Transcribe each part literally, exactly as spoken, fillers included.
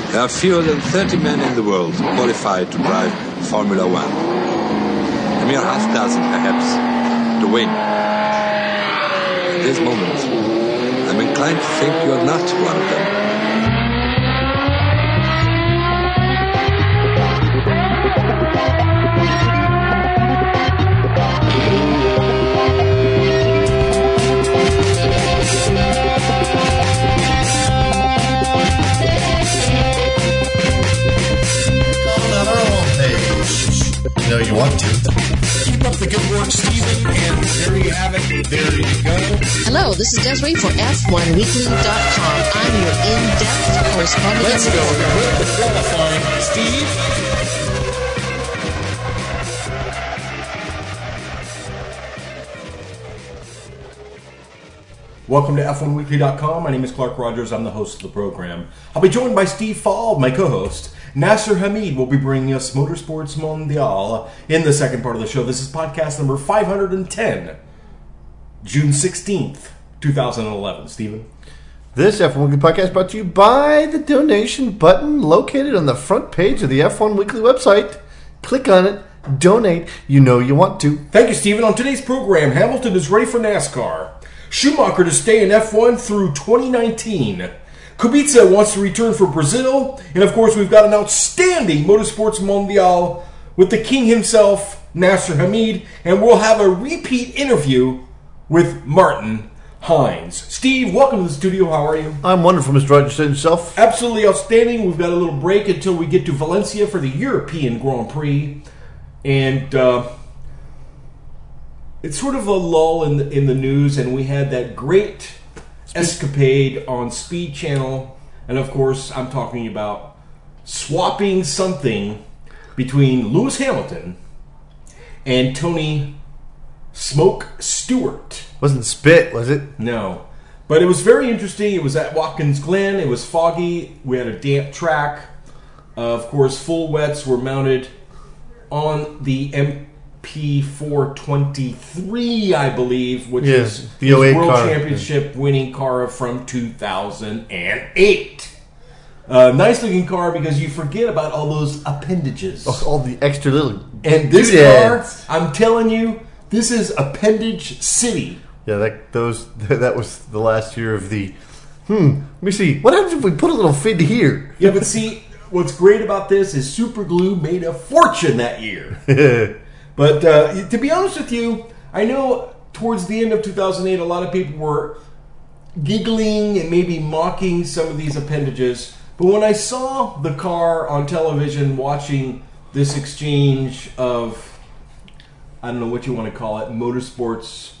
There are fewer than thirty men in the world qualified to drive Formula One. A mere half dozen, perhaps, to win. At this moment, I'm inclined to think you are not one of them. You know you want to. Keep up the good work, Stephen, and there you have it. There you go. Hello, this is Desiree for F one weekly dot com. I'm your in-depth correspondent. Let's go with the qualifying, Steve. Welcome to F one weekly dot com. My name is Clark Rogers. I'm the host of the program. I'll be joined by Steve Fall, my co-host. Nasser Hamid will be bringing us Motorsports Mondial in the second part of the show. This is podcast number five hundred ten, June sixteenth, twenty eleven. Stephen? This F one Weekly podcast brought to you by the donation button located on the front page of the F one Weekly website. Click on it, donate. You know you want to. Thank you, Stephen. On today's program, Hamilton is ready for NASCAR. Schumacher to stay in F one through twenty nineteen. Kubica wants to return for Brazil. And, of course, we've got an outstanding Motorsports Mondial with the king himself, Nasser Hamid. And we'll have a repeat interview with Martin Hines. Steve, welcome to the studio. How are you? I'm wonderful, Mister Rogers. Himself. Absolutely outstanding. We've got a little break until we get to Valencia for the European Grand Prix. And uh, it's sort of a lull in the, in the news. And we had that great escapade on Speed Channel, and of course I'm talking about swapping something between Lewis Hamilton and Tony Smoke Stewart. Wasn't spit, was it? No, but it was very interesting. It was at Watkins Glen. It was foggy. We had a damp track. Uh, of course, full wets were mounted on the M P four twenty-three, I believe, which yes, is the his World car. Championship winning car from two thousand eight. Uh, nice looking car because you forget about all those appendages. Oh, all the extra little. And this doodads. car, I'm telling you, this is Appendage City. Yeah, that those that was the last year of the. Hmm. Let me see. What happens if we put a little fin here? Yeah, but see, what's great about this is Super Glue made a fortune that year. But uh, to be honest with you, I know towards the end of two thousand eight, a lot of people were giggling and maybe mocking some of these appendages. But when I saw the car on television watching this exchange of, I don't know what you want to call it, motorsports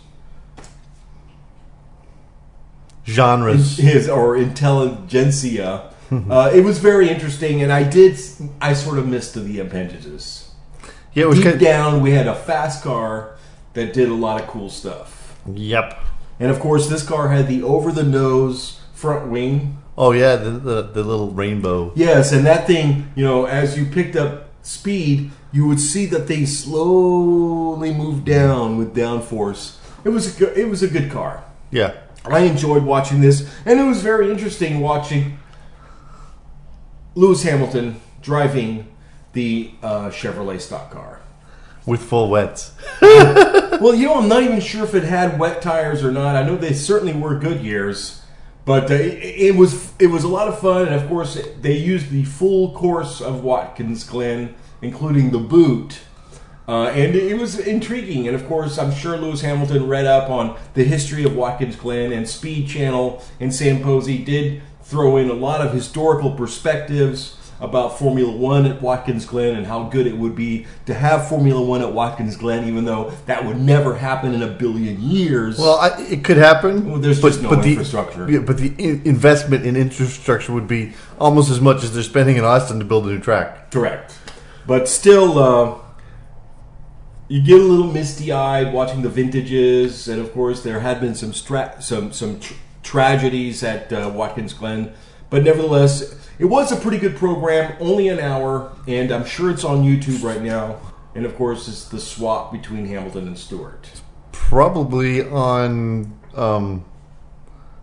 genres, his or intelligentsia, uh, it was very interesting, and I did, I sort of missed the appendages. Yeah, it was Deep kind of, down, we had a fast car that did a lot of cool stuff. Yep. And of course, this car had the over-the-nose front wing. Oh yeah, the, the the little rainbow. Yes, and that thing, you know, as you picked up speed, you would see that thing slowly move down with downforce. It was a, good- it was a good car. Yeah. I enjoyed watching this, and it was very interesting watching Lewis Hamilton driving the uh, Chevrolet stock car. With full wets. Well, you know, I'm not even sure if it had wet tires or not. I know they certainly were Goodyears, but uh, it, it was it was a lot of fun. And of course, they used the full course of Watkins Glen, including the boot, uh, and it was intriguing. And of course, I'm sure Lewis Hamilton read up on the history of Watkins Glen, and Speed Channel and Sam Posey did throw in a lot of historical perspectives about Formula One at Watkins Glen and how good it would be to have Formula One at Watkins Glen, even though that would never happen in a billion years. Well, I, it could happen. Well, there's but, just no but infrastructure. The, yeah, but the in, investment in infrastructure would be almost as much as they're spending in Austin to build a new track. Correct. But still, uh, you get a little misty-eyed watching the vintages, and of course there had been some stra- some some tr- tragedies at uh, Watkins Glen, but nevertheless, it was a pretty good program, only an hour, and I'm sure it's on YouTube right now. And of course, it's the swap between Hamilton and Stewart. Probably on um,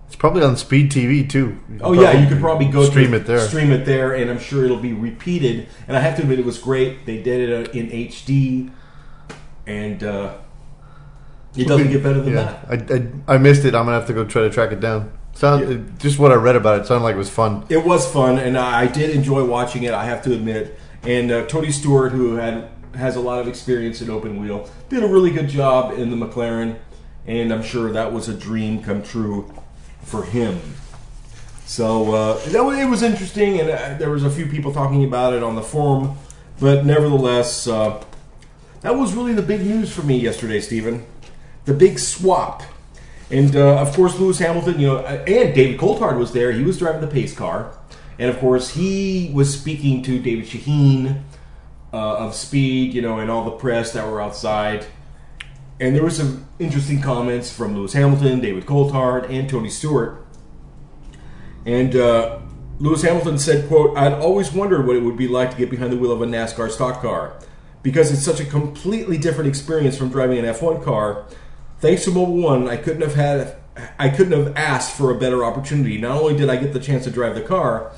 It's probably on Speed T V too. You Oh yeah, you could probably go stream to, it there. Stream it there, and I'm sure it'll be repeated. And I have to admit, it was great. They did it in H D, and uh, it doesn't get better than Yeah, that. I, I I missed it. I'm gonna have to go try to track it down. Sound Yeah. just what I read about it sounded like it was fun. It was fun, and I, I did enjoy watching it. I have to admit. And uh, Tony Stewart, who had has a lot of experience in open wheel, did a really good job in the McLaren, and I'm sure that was a dream come true for him. So uh, that was, it was interesting, and uh, there was a few people talking about it on the forum, but nevertheless, uh, that was really the big news for me yesterday, Stephen. The big swap. And uh, of course, Lewis Hamilton, you know, and David Coulthard was there. He was driving the pace car. And of course, he was speaking to David Shaheen uh, of Speed, you know, and all the press that were outside. And there were some interesting comments from Lewis Hamilton, David Coulthard, and Tony Stewart. And uh, Lewis Hamilton said, quote, "I'd always wondered what it would be like to get behind the wheel of a NASCAR stock car. Because it's such a completely different experience from driving an F one car. Thanks to Mobil One, I couldn't have had, I couldn't have asked for a better opportunity. Not only did I get the chance to drive the car,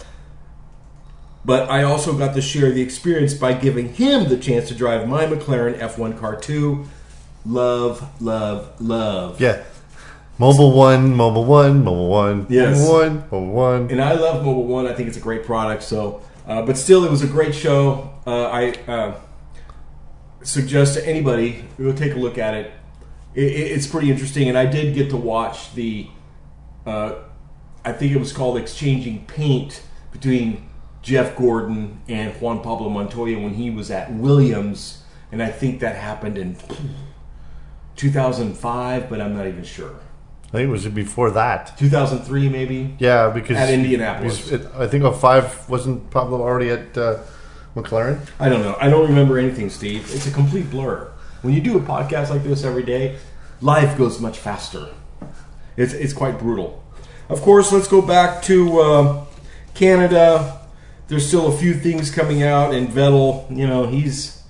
but I also got to share the experience by giving him the chance to drive my McLaren F one car too. Love, love, love." Yeah, Mobile One, Mobile One, Mobile One, Yes. Mobile One, Mobile One. And I love Mobil One. I think it's a great product. So, uh, but still, it was a great show. Uh, I uh, suggest to anybody go take a look at it. it. It's pretty interesting, and I did get to watch the. Uh, I think it was called Exchanging Paint between Jeff Gordon and Juan Pablo Montoya when he was at Williams, and I think that happened in two thousand five, but I'm not even sure. I think it was before that. two thousand three, maybe. Yeah, because At Indianapolis. because it, I think oh five wasn't Pablo already at uh, McLaren. I don't know. I don't remember anything, Steve. It's a complete blur. When you do a podcast like this every day, life goes much faster. It's it's quite brutal. Of course, let's go back to uh, Canada. There's still a few things coming out, and Vettel, you know, he's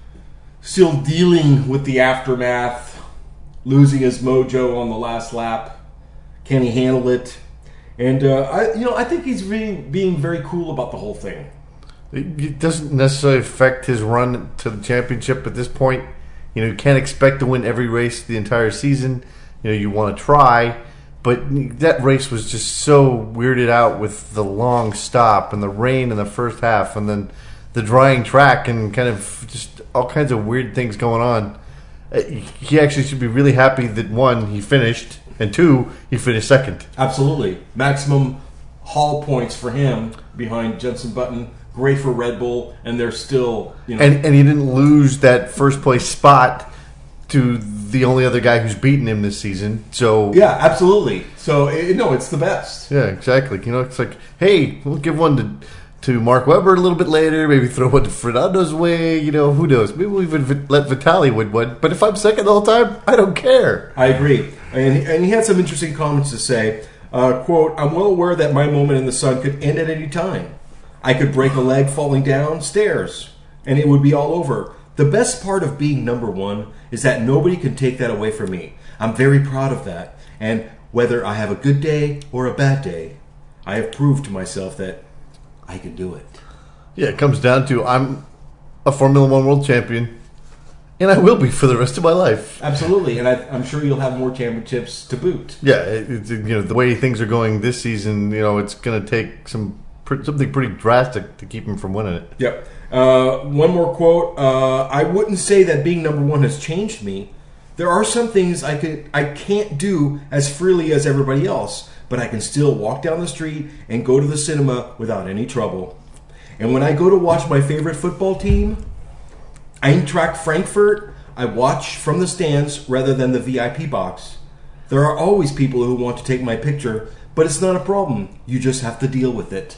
still dealing with the aftermath, losing his mojo on the last lap. Can he handle it? And uh, I, you know, I think he's being being very cool about the whole thing. It it doesn't necessarily affect his run to the championship at this point. You know, you can't expect to win every race the entire season. You know, you want to try, but that race was just so weirded out with the long stop and the rain in the first half, and then the drying track and kind of just all kinds of weird things going on. Uh, He actually should be really happy that one, he finished, and two, he finished second. Absolutely. Maximum haul points for him behind Jenson Button. Great for Red Bull, and they're still, you know. And and he didn't lose that first place spot to the only other guy who's beaten him this season. So yeah, absolutely. So, it, no, it's the best. yeah, exactly. You know, it's like, hey, we'll give one to to Mark Webber a little bit later. Maybe throw one to Fernando's way. You know, who knows? Maybe we'll even vi- let Vitali win one. But if I'm second the whole time, I don't care. I agree. And, and he had some interesting comments to say. Uh, quote, "I'm well aware that my moment in the sun could end at any time. I could break a leg falling down stairs, and it would be all over. The best part of being number one is that nobody can take that away from me. I'm very proud of that. And whether I have a good day or a bad day, I have proved to myself that I can do it." Yeah, it comes down to I'm a Formula One world champion, and I will be for the rest of my life. Absolutely, and I, I'm sure you'll have more championships to boot. Yeah, it, it's, you know, the way things are going this season, you know, it's going to take some something pretty drastic to keep him from winning it. Yep. Uh, one more quote. Uh, "I wouldn't say that being number one has changed me. There are some things I could I can't do as freely as everybody else, but I can still walk down the street and go to the cinema without any trouble. And when I go to watch my favorite football team, Eintracht Frankfurt, I watch from the stands rather than the V I P box. There are always people who want to take my picture, but it's not a problem. You just have to deal with it."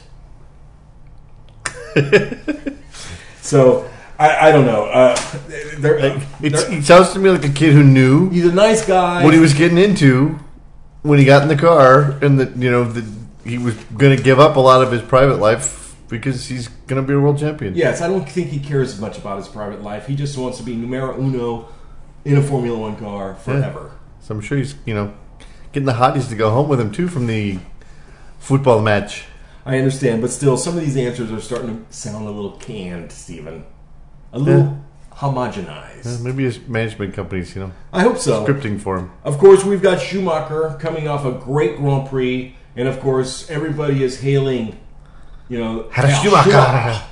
So, I, I don't know. Uh, they're, It's, they're- it sounds to me like a kid who knew he's a nice guy. what he was getting into when he got in the car, and that you know that he was going to give up a lot of his private life because he's going to be a world champion. Yes, I don't think he cares much about his private life. He just wants to be numero uno in a Formula One car forever. So I'm sure he's you know getting the hotties to go home with him too from the football match. I understand, but still, some of these answers are starting to sound a little canned, Stephen. A little Yeah. homogenized. Yeah, maybe his management companies, you know, I hope so. scripting for him. Of course, we've got Schumacher coming off a great Grand Prix, and of course, everybody is hailing, you know, Herr Herr Schumacher.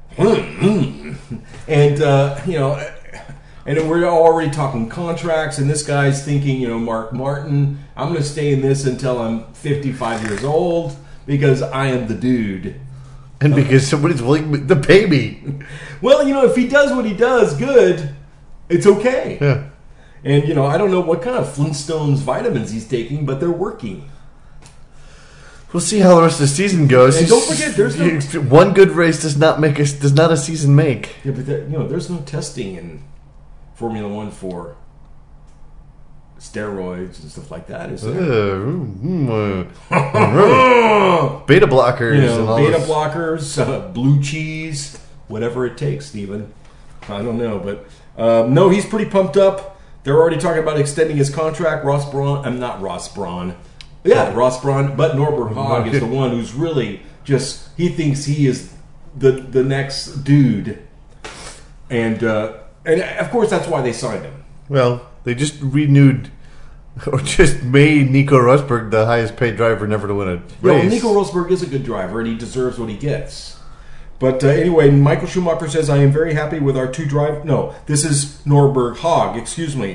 and uh, you know, and then we're already talking contracts, and this guy's thinking, you know, Mark Martin, I'm going to stay in this until I'm fifty-five years old because I am the dude. And because somebody's willing to pay me. Well, you know, if he does what he does good, it's okay. Yeah. And, you know, I don't know what kind of Flintstones vitamins he's taking, but they're working. We'll see how the rest of the season goes. And don't forget, there's no- one good race does not make us does not a season make. Yeah, but, there, you know, there's no testing in Formula One for steroids and stuff like that, is Uh, there? mm, uh, beta blockers You and know, all beta this. blockers, uh, blue cheese, whatever it takes, Steven. I don't know, but um, no, he's pretty pumped up. They're already talking about extending his contract. Ross Braun, I'm not Ross Braun. Yeah, Ross Braun, but Norbert Hogg is the one who's really just, he thinks he is the the next dude. And, uh, and of course, that's why they signed him. Well, they just renewed or just made Nico Rosberg the highest paid driver never to win a Well, race. Nico Rosberg is a good driver, and he deserves what he gets. But uh, anyway, Michael Schumacher says, I am very happy with our two drive... No, this is Norbert Hogg, excuse me.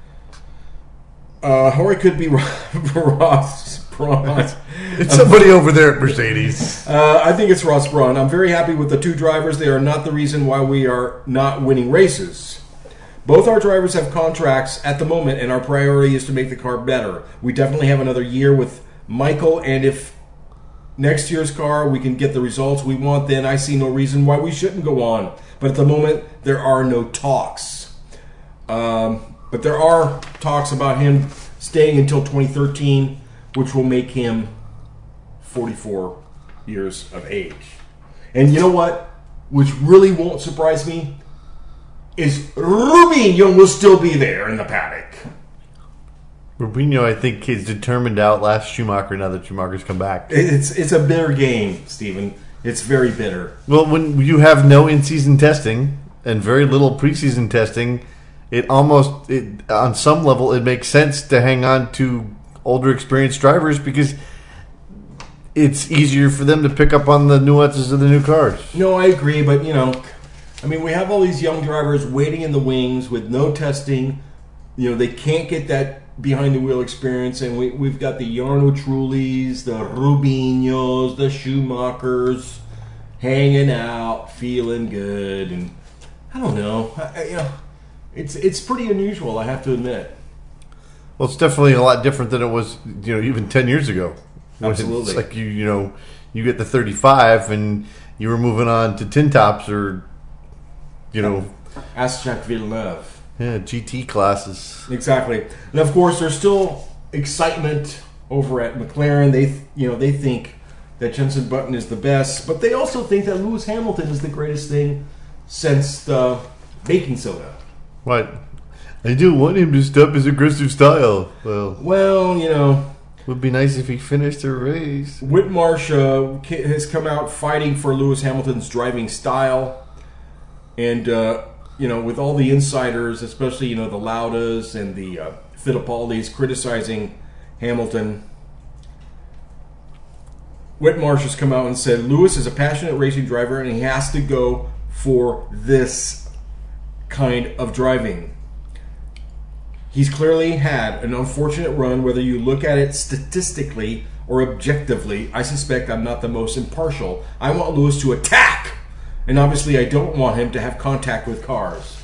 Uh, or it could be Ross Braun. It's somebody over there at Mercedes. Uh, I think it's Ross Braun. I'm very happy with the two drivers. They are not the reason why we are not winning races. Both our drivers have contracts at the moment, and our priority is to make the car better. We definitely have another year with Michael, and if next year's car we can get the results we want, then I see no reason why we shouldn't go on. But at the moment, there are no talks. Um, but there are talks about him staying until twenty thirteen, which will make him forty-four years of age. And you know what? Which really won't surprise me is Rubinho will still be there in the paddock. Rubinho, I think, is determined to outlast Schumacher now that Schumacher's come back. It's it's a bitter game, Stephen. It's very bitter. Well, when you have no in-season testing and very little preseason testing, it almost, it, on some level, it makes sense to hang on to older, experienced drivers because it's easier for them to pick up on the nuances of the new cars. No, I agree, but you know, I mean, we have all these young drivers waiting in the wings with no testing. You know, they can't get that behind the wheel experience, and we, we've got the Jarno Trullis, the Rubinhos, the Schumachers hanging out, feeling good, and I don't know, I, I, you know, it's it's pretty unusual, I have to admit. Well, it's definitely a lot different than it was, you know, even ten years ago. Absolutely. It's like you, you know, you get the thirty-five and you were moving on to tin tops or, you know, Ask Jacques Villeneuve. yeah, G T classes. Exactly, and of course, there's still excitement over at McLaren. They, you know, they think that Jenson Button is the best, but they also think that Lewis Hamilton is the greatest thing since the baking soda. Right. I do want him to stop his aggressive style. Well, Well, you know, would be nice if he finished the race. Whitmarsh uh, ca- has come out fighting for Lewis Hamilton's driving style, and uh, you know, with all the insiders, especially you know the Laudas and the uh, Fittipaldis criticizing Hamilton, Whitmarsh has come out and said Lewis is a passionate racing driver, and he has to go for this kind of driving. He's clearly had an unfortunate run, whether you look at it statistically or objectively. I suspect I'm not the most impartial. I want Lewis to attack, and obviously I don't want him to have contact with cars.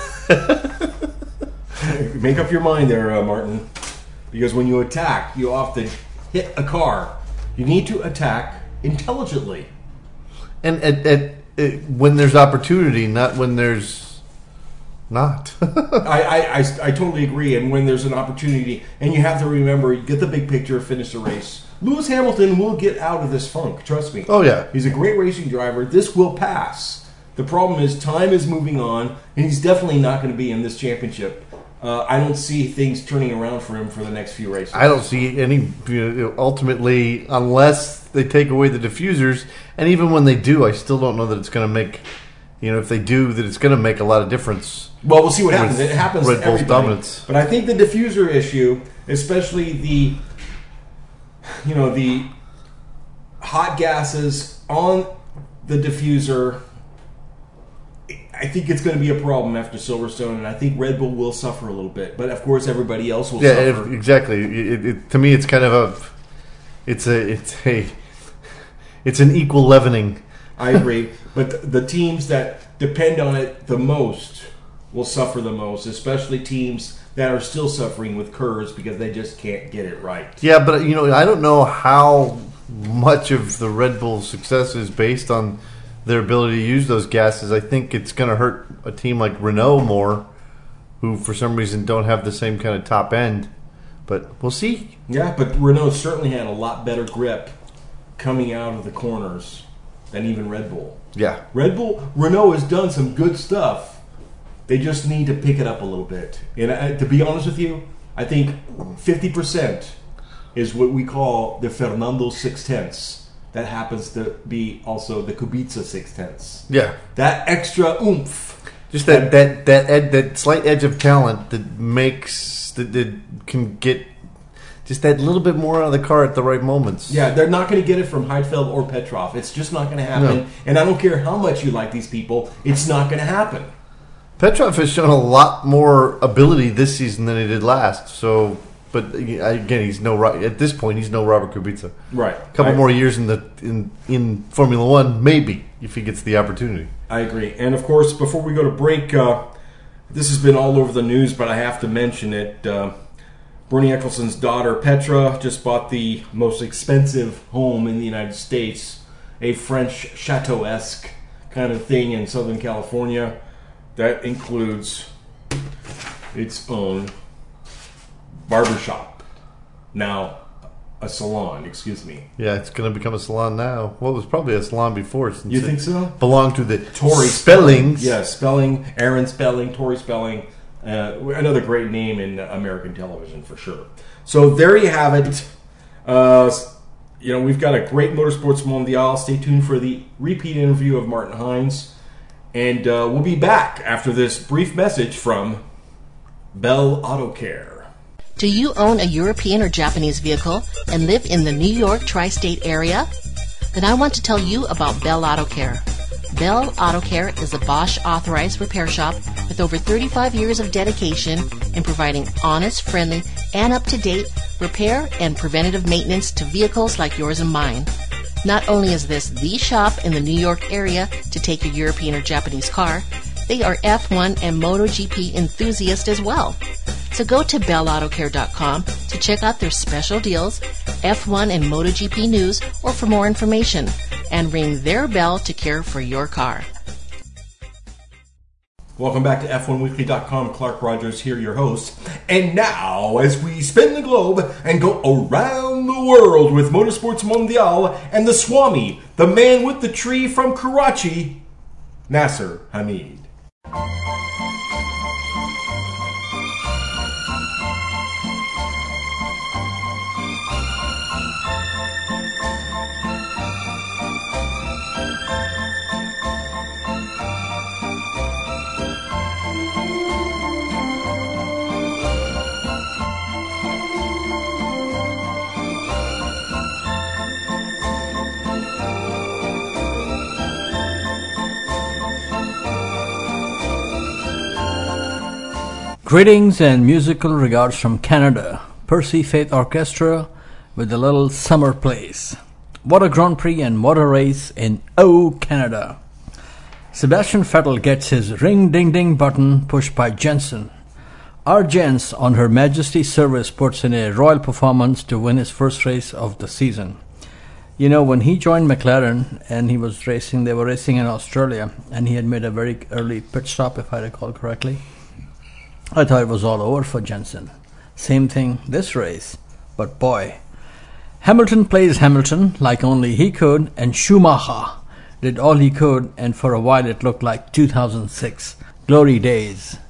Make up your mind there, uh, Martin, because when you attack, you often hit a car. You need to attack intelligently. And at, at, at, when there's opportunity, not when there's not. I, I, I, I totally agree. And when there's an opportunity, and you have to remember, you get the big picture, finish the race. Lewis Hamilton will get out of this funk, trust me. Oh, yeah. He's a great racing driver. This will pass. The problem is time is moving on, and he's definitely not going to be in this championship uh, I don't see things turning around for him for the next few races. I don't see any, you know, ultimately, unless they take away the diffusers, and even when they do, I still don't know that it's going to make, you know, if they do, that it's going to make a lot of difference. Well, we'll see what happens. It happens Red to Bull's everybody. dominance. But I think the diffuser issue, especially the, you know, the hot gases on the diffuser, I think it's going to be a problem after Silverstone, and I think Red Bull will suffer a little bit. But of course, everybody else will Yeah, suffer. if, exactly. It, it, to me, it's kind of a, it's a, it's a, it's an equal leavening. I agree. But the, the teams that depend on it the most will suffer the most, especially teams that are still suffering with curves because they just can't get it right. Yeah, but you know, I don't know how much of the Red Bull's success is based on their ability to use those gases. I think it's going to hurt a team like Renault more, who for some reason don't have the same kind of top end. But we'll see. Yeah, but Renault certainly had a lot better grip coming out of the corners than even Red Bull. Yeah. Red Bull, Renault has done some good stuff. They just need to pick it up a little bit. And I, to be honest with you, I think fifty percent is what we call the Fernando six-tenths. That happens to be also the Kubica six-tenths. Yeah. That extra oomph. Just that that that ed, that slight edge of talent that makes that, that can get just that little bit more out of the car at the right moments. Yeah, they're not going to get it from Heidfeld or Petrov. It's just not going to happen. No. And I don't care how much you like these people, it's not going to happen. Petrov has shown a lot more ability this season than he did last. So, but again, he's no at this point he's no Robert Kubica. Right. A couple I, more years in the in in Formula One, maybe, if he gets the opportunity. I agree. And of course, before we go to break, uh, this has been all over the news, but I have to mention it. Uh, Bernie Eccleston's daughter Petra just bought the most expensive home in the United States, a French chateau-esque kind of thing in Southern California. That includes its own barbershop. Now, a salon, excuse me. Yeah, it's going to become a salon now. Well, it was probably a salon before. Since You it think so? Belonged to the Tori Spellings. Yeah, Spelling, Aaron Spelling, Tori Spelling. Uh, another great name in American television for sure. So there you have it. Uh, you know, we've got a great Motorsports Mondial. Stay tuned for the repeat interview of Martin Hines. And uh, we'll be back after this brief message from Bell Auto Care. Do you own a European or Japanese vehicle and live in the New York tri-state area? Then I want to tell you about Bell Auto Care. Bell Auto Care is a Bosch authorized repair shop with over thirty-five years of dedication in providing honest, friendly, and up-to-date repair and preventative maintenance to vehicles like yours and mine. Not only is this the shop in the New York area to take your European or Japanese car, they are F one and MotoGP enthusiasts as well. So go to bell auto care dot com to check out their special deals, F one and MotoGP news, or for more information, and ring their bell to care for your car. Welcome back to F one weekly dot com. Clark Rogers here, your host. And now, as we spin the globe and go around the world with Motorsports Mondial and the Swami, the man with the tree from Karachi, Nasser Hamid. Greetings and musical regards from Canada. Percy Faith Orchestra with a little summer place. What a Grand Prix and what a race in O Canada. Sebastian Vettel gets his ring-ding-ding button pushed by Jensen. Our Jens on Her Majesty's service puts in a royal performance to win his first race of the season. You know, when he joined McLaren and he was racing, they were racing in Australia, and he had made a very early pit stop, if I recall correctly. I thought it was all over for Jensen. Same thing this race, but boy, Hamilton plays Hamilton like only he could, and Schumacher did all he could, and for a while it looked like two thousand six glory days.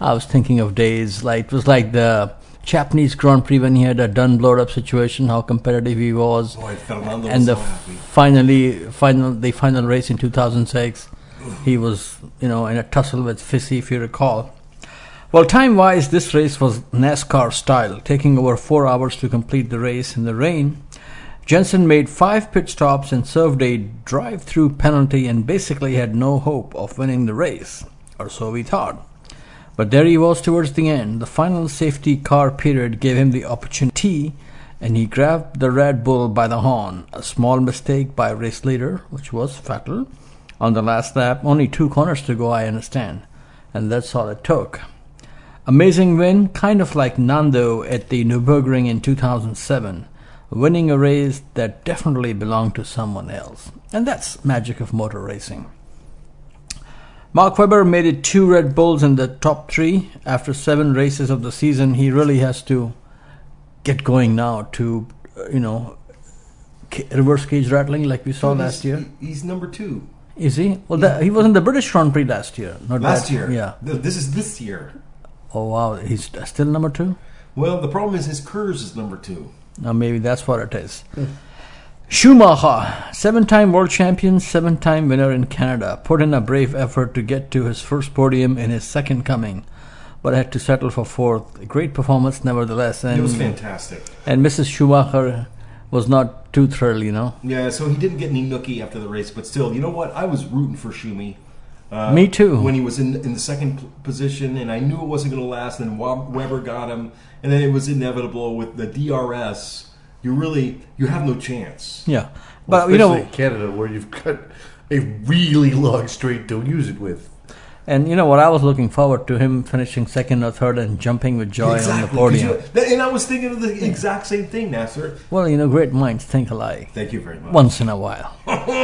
I was thinking of days like it was like the Japanese Grand Prix when he had a done blowed up situation, how competitive he was. Boy, Fernando and was the so happy. finally final the final race in two thousand six, he was, you know, in a tussle with Fissy, if you recall. Well, time-wise, this race was NASCAR style, taking over four hours to complete the race in the rain. Jensen made five pit stops and served a drive-through penalty and basically had no hope of winning the race, or so we thought. But there he was towards the end. The final safety car period gave him the opportunity, and he grabbed the Red Bull by the horn. A small mistake by race leader, which was fatal. On the last lap, only two corners to go, I understand. And that's all it took. Amazing win, kind of like Nando at the Nürburgring in two thousand seven, winning a race that definitely belonged to someone else. And that's magic of motor racing. Mark Webber made it two Red Bulls in the top three. After seven races of the season, he really has to get going now to, uh, you know, ca- reverse cage rattling like we saw He's- last year. He's number two. Is he? Well, that, he was in the British Grand Prix last year. Not Last that- year. Yeah. Th- This is this year. Oh, wow. He's still number two? Well, the problem is his Kurz is number two. Now, maybe that's what it is. Schumacher, seven-time world champion, seven-time winner in Canada, put in a brave effort to get to his first podium in his second coming, but had to settle for fourth. A great performance, nevertheless. And, It was fantastic. And Missus Schumacher was not too thrilled, you know. Yeah, so he didn't get any nookie after the race, but still, you know what? I was rooting for Schumi. Uh, Me too. When he was in in the second p- position, and I knew it wasn't going to last, and then Web- Weber got him, and then it was inevitable with the D R S. You really, you have no chance. Yeah. Well, But, you know, especially in Canada, where you've got a really long straight to use it with. and you know what, I was looking forward to him finishing second or third and jumping with joy on the 'cause podium. you- that- and I was thinking of the exact same thing, Nasser. Well, you know, great minds think alike. Thank you very much. Once in a while.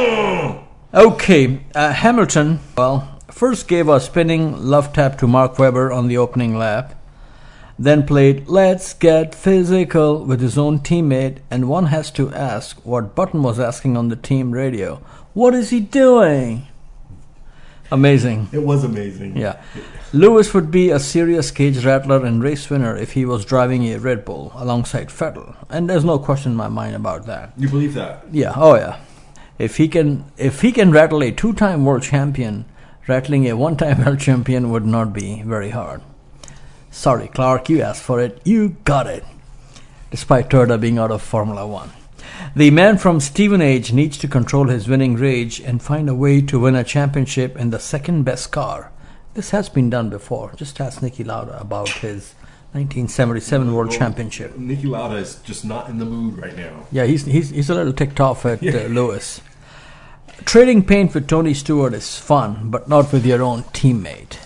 Okay, uh, Hamilton, well, first gave a spinning love tap to Mark Webber on the opening lap, then played Let's Get Physical with his own teammate, and one has to ask what Button was asking on the team radio. What is he doing? Amazing. It was amazing. Yeah. Lewis would be a serious cage rattler and race winner if he was driving a Red Bull alongside Vettel, and there's no question in my mind about that. You believe that? Yeah, oh yeah. If he can if he can rattle a two-time world champion, rattling a one-time world champion would not be very hard. Sorry, Clark, you asked for it. You got it. Despite Toyota being out of Formula One. The man from Stevenage needs to control his winning rage and find a way to win a championship in the second best car. This has been done before. Just ask Niki Lauda about his nineteen seventy-seven World Well, Championship. Niki Lauda is just not in the mood right now. Yeah, he's he's he's a little ticked off at uh, Lewis. Trading paint with Tony Stewart is fun, but not with your own teammate.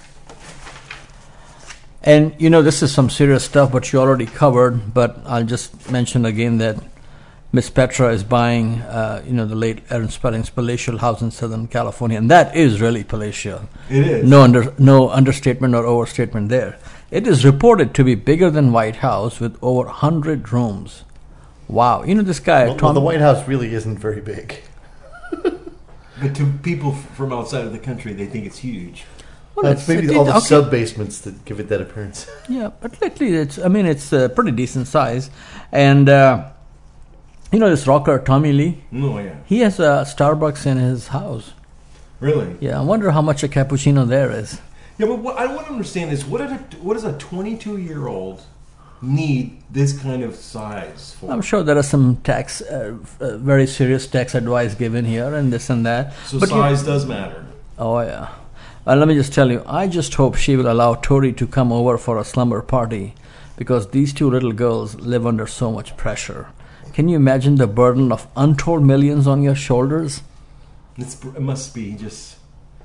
And you know, this is some serious stuff, but you already covered. But I'll just mention again that Miss Petra is buying, uh, you know, the late Aaron Spelling's palatial house in Southern California, and that is really palatial. It is. No under no understatement or overstatement there. It is reported to be bigger than White House with over one hundred rooms. Wow. You know, this guy... Well, Tom, well, the White House really isn't very big. But to people f- from outside of the country, they think it's huge. well, That's it's- maybe it- all the okay. sub basements that give it that appearance. Yeah, but lately it's, I mean, it's a pretty decent size. And, uh, you know, this rocker, Tommy Lee, Oh, yeah. he has a Starbucks in his house. Really? Yeah, I wonder how much a cappuccino there is. Yeah, but what I want to understand is what, did a, what does a twenty-two-year-old need this kind of size for? I'm sure there are some tax, uh, uh, very serious tax advice given here and this and that. So But you- size does matter. Oh, yeah. Well, let me just tell you, I just hope she will allow Tori to come over for a slumber party because these two little girls live under so much pressure. Can you imagine the burden of untold millions on your shoulders? It's, it must be just...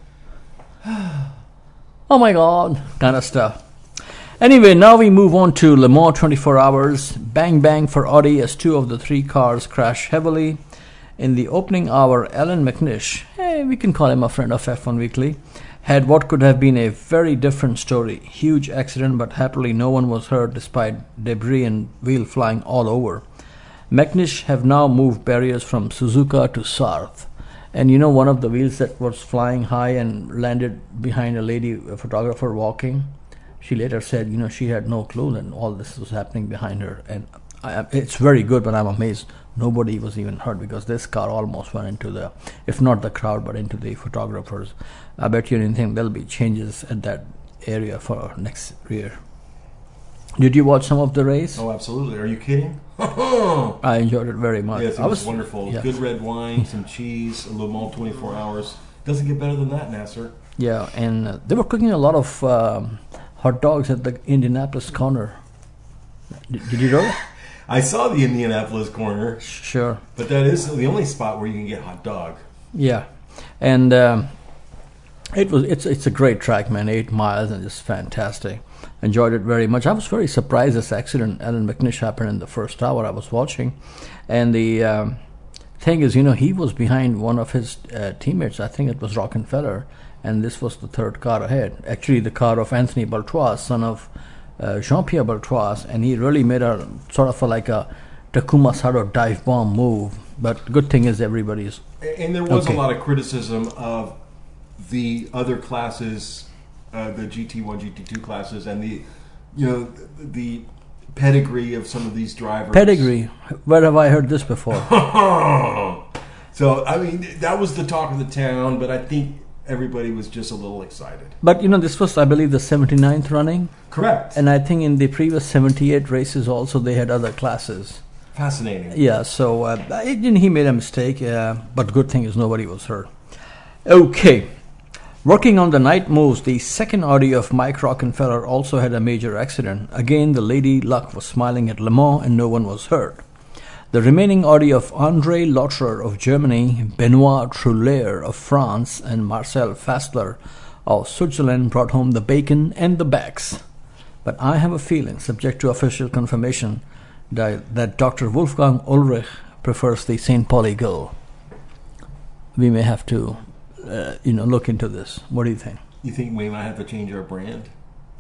Oh my God, kind of stuff. Anyway, now we move on to Le Mans twenty-four hours. Bang bang for Audi as two of the three cars crash heavily. In the opening hour, Alan McNish, hey, we can call him a friend of F one Weekly, had what could have been a very different story. Huge accident, but happily no one was hurt despite debris and wheel flying all over. McNish have now moved barriers from Suzuka to Sarth. And you know one of the wheels that was flying high and landed behind a lady, a photographer walking? she later said, you know, she had no clue that all this was happening behind her. And I, it's very good, but I'm amazed nobody was even hurt because this car almost went into the, if not the crowd, but into the photographers. I bet you anything there'll be changes at that area for next year. Did you watch some of the race? Oh, absolutely. Are you kidding? I enjoyed it very much. Yes, it I was, wonderful. Yeah. Good red wine, some cheese, a Le Mans twenty-four hours. Doesn't get better than that, Nasser. Yeah, and uh, they were cooking a lot of um, hot dogs at the Indianapolis corner. Did, did you know that? I saw the Indianapolis corner, Sure. but that is the only spot where you can get hot dog. Yeah, and um, it was it's it's a great track, man. Eight miles and it's fantastic. Enjoyed it very much. I was very surprised this accident, Alan McNish, happened in the first hour I was watching, and the um, thing is, you know, he was behind one of his uh, teammates. I think it was Rockefeller, and this was the third car ahead. Actually, the car of Anthony Baltrois, son of uh, Jean-Pierre Baltrois, and he really made a sort of a, like a Takuma Sato dive bomb move. But good thing is everybody's And there was Okay. a lot of criticism of the other classes, uh, the G T one, G T two classes, and the, you know, the, the pedigree of some of these drivers. pedigree. Where have I heard this before? So, I mean, that was the talk of the town, but I think everybody was just a little excited. But you know, this was, I believe, the seventy-ninth running, Correct. and I think in the previous seventy-eight races also they had other classes. Fascinating. Yeah, so uh, I- he made a mistake, uh, but good thing is nobody was hurt. Okay, working on the night moves, the second Audi of Mike Rockefeller also had a major accident. Again, the Lady Luck was smiling at Le Mans and no one was hurt. The remaining Audi of André Lotterer of Germany, Benoit Truller of France, and Marcel Fassler of Switzerland brought home the bacon and the backs. But I have a feeling, subject to official confirmation, that, that Doctor Wolfgang Ulrich prefers the Saint Pauli girl. We may have to, uh, you know, look into this. What do you think? You think we might have to change our brand?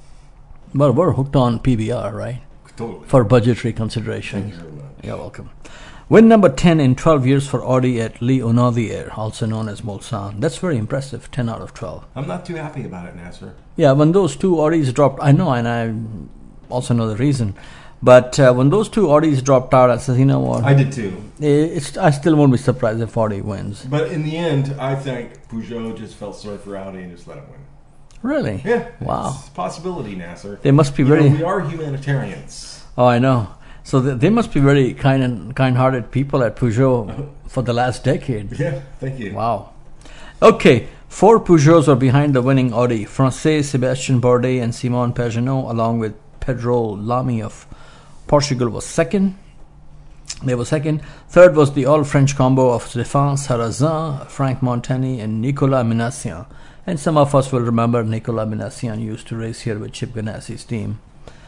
Well, we're hooked on P B R, right? Totally. For budgetary considerations. Thank you very much. You're welcome. Win number ten in twelve years for Audi at Les Honnaudières, also known as Mulsanne. That's very impressive, ten out of twelve. I'm not too happy about it, Nasser. Yeah, when those two Audis dropped, I know, and I also know the reason, but uh, when those two Audis dropped out, I said, you know what? I did too. It's, I still won't be surprised if Audi wins. But in the end, I think Peugeot just felt sorry for Audi and just let it win. Really? Yeah. Wow. It's a possibility, Nasser. They must be You very... know, we are humanitarians. Oh, I know. So th- they must be very kind and kind-hearted people at Peugeot for the last decade. Yeah, thank you. Wow. Okay, four Peugeots are behind the winning Audi. Francais Sébastien Bourdais and Simon Pagenaud, along with Pedro Lamy of Portugal, was second. They were second. Third was the all-French combo of Stéphane Sarrazin, Frank Montagny, and Nicolas Minassian. And some of us will remember Nicolas Minassian used to race here with Chip Ganassi's team.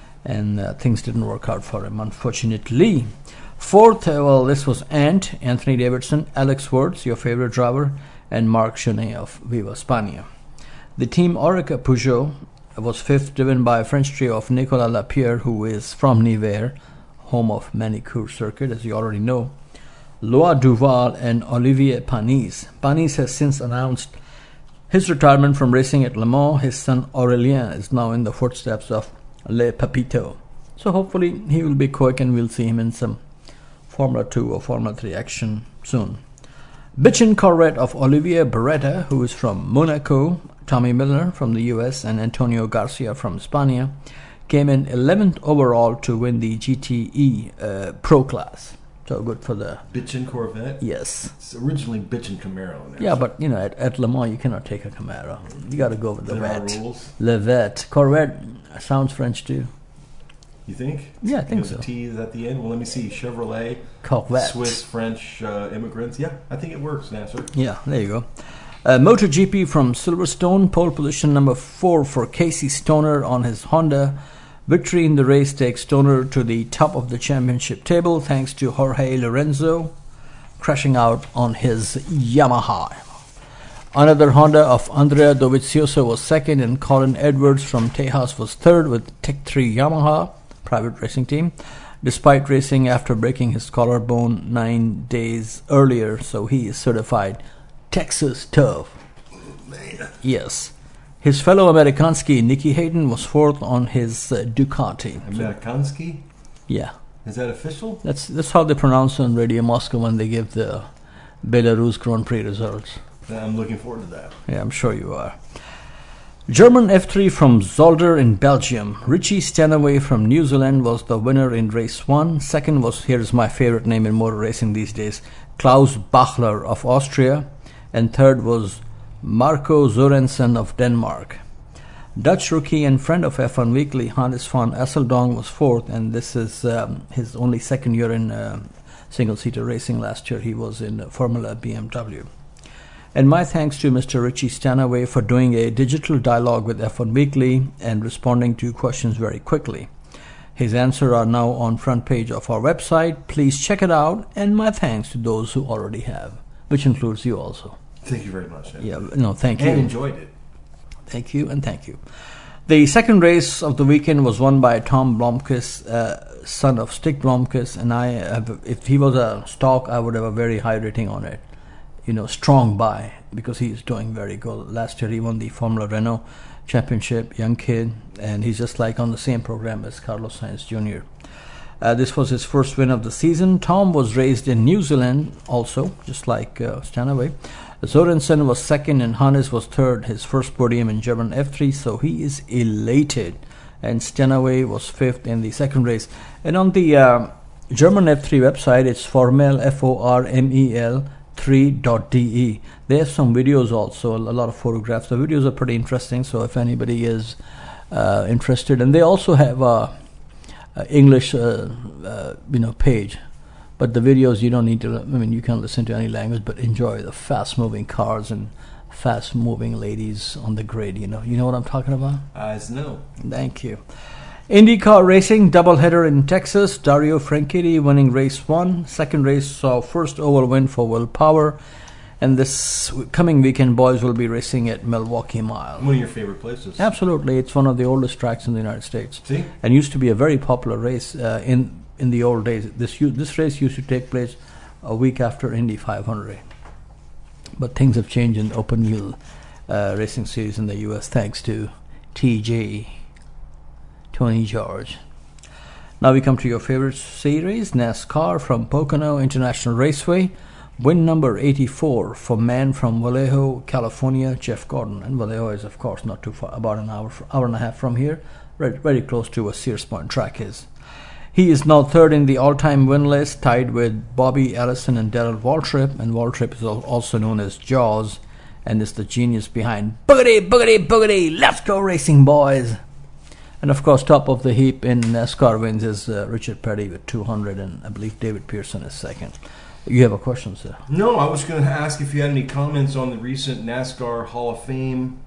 And uh, things didn't work out for him, unfortunately. Fourth, uh, well, this was Ant, Anthony Davidson, Alex Wirtz, your favorite driver, and Marc Genet of Viva Spania. The team Oreca Peugeot was fifth, driven by a French trio of Nicolas Lapierre, who is from Nevers, home of Manicure Circuit, as you already know, Loa Duval, and Olivier Panis. Panis has since announced his retirement from racing at Le Mans. His son Aurélien is now in the footsteps of Le Papito. So hopefully he will be quick and we'll see him in some Formula two or Formula three action soon. Bitchin Corvette of Olivier Beretta, who is from Monaco, Tommy Miller from the U S, and Antonio Garcia from Spania, came in eleventh overall to win the G T E uh, Pro Class. So good for the... Bitchin Corvette? Yes. It's originally Bitchin Camaro. Nasser. Yeah, but, you know, at, at Le Mans, you cannot take a Camaro. You got to go with the There are Vette. rules. Le Vette. Corvette sounds French, too. You think? Yeah, I think Because so. the T is at the end. Well, let me see. Chevrolet, Corvette. Swiss, French uh, immigrants. Yeah, I think it works, Nasser. Yeah, there you go. Uh, MotoGP from Silverstone, pole position number four for Casey Stoner on his Honda. Victory in the race takes Stoner to the top of the championship table thanks to Jorge Lorenzo crashing out on his Yamaha. Another Honda of Andrea Dovizioso was second, and Colin Edwards from Tejas was third with Tech three Yamaha, private racing team, despite racing after breaking his collarbone nine days earlier, so he is certified Texas tough. Man. Yes. His fellow Amerikanski, Nicky Hayden, was fourth on his uh, Ducati. Amerikanski? Yeah. Is that official? That's that's how they pronounce it on Radio Moscow when they give the Belarus Grand Prix results. I'm looking forward to that. Yeah, I'm sure you are. German F three from Zolder in Belgium. Richie Stanaway from New Zealand was the winner in race one. Second was, here's my favorite name in motor racing these days, Klaus Bachler of Austria. And third was Marco Sorensen of Denmark. Dutch rookie and friend of F one Weekly, Hannes van Asseldonk, was fourth, and this is um, his only second year in uh, single-seater racing. Last year he was in uh, Formula B M W. And my thanks to Mister Richie Stanaway for doing a digital dialogue with F one Weekly and responding to questions very quickly. His answers are now on front page of our website. Please check it out, and my thanks to those who already have, which includes you also. Thank you very much. Ed. Yeah, no, thank you. And enjoyed it. Thank you, and thank you. The second race of the weekend was won by Tom Blomqvist, uh, son of Stig Blomqvist, and I, have, if he was a stock, I would have a very high rating on it. You know, strong buy, because he's doing very good. Last year he won the Formula Renault Championship, young kid, and he's just like on the same program as Carlos Sainz Junior Uh, this was his first win of the season. Tom was raised in New Zealand also, just like uh, Stanaway. Sorensen was second and Hannes was third, his first podium in German F three, so he is elated. And Stanaway was fifth in the second race. And on the uh, German F three website, it's Formel, F O R M E L, three dot D E. They have some videos also, a lot of photographs. The videos are pretty interesting, so if anybody is uh, interested. And they also have a, a English uh, uh, you know, page. But the videos, you don't need to, I mean, you can listen to any language, but enjoy the fast-moving cars and fast-moving ladies on the grid, you know. You know what I'm talking about? Eyes no. Thank you. IndyCar Racing, doubleheader in Texas. Dario Franchitti winning race one. Second race saw first oval win for Will Power. And this coming weekend, boys will be racing at Milwaukee Mile. One of your favorite places. Absolutely. It's one of the oldest tracks in the United States. See? And used to be a very popular race uh, in in the old days. This this race used to take place a week after Indy five hundred. But things have changed in open wheel uh, racing series in the U S thanks to T J, Tony George. Now we come to your favorite series, NASCAR from Pocono International Raceway. Win number eighty-four for man from Vallejo, California, Jeff Gordon. And Vallejo is, of course, not too far, about an hour, hour and a half from here, very, very close to where Sears Point track is. He is now third in the all-time win list, tied with Bobby Allison and Darrell Waltrip. And Waltrip is also known as Jaws, and is the genius behind Boogity, Boogity, Boogity, let's go racing, boys. And of course, top of the heap in NASCAR wins is uh, Richard Petty with two hundred, and I believe David Pearson is second. You have a question, sir? No, I was going to ask if you had any comments on the recent NASCAR Hall of Fame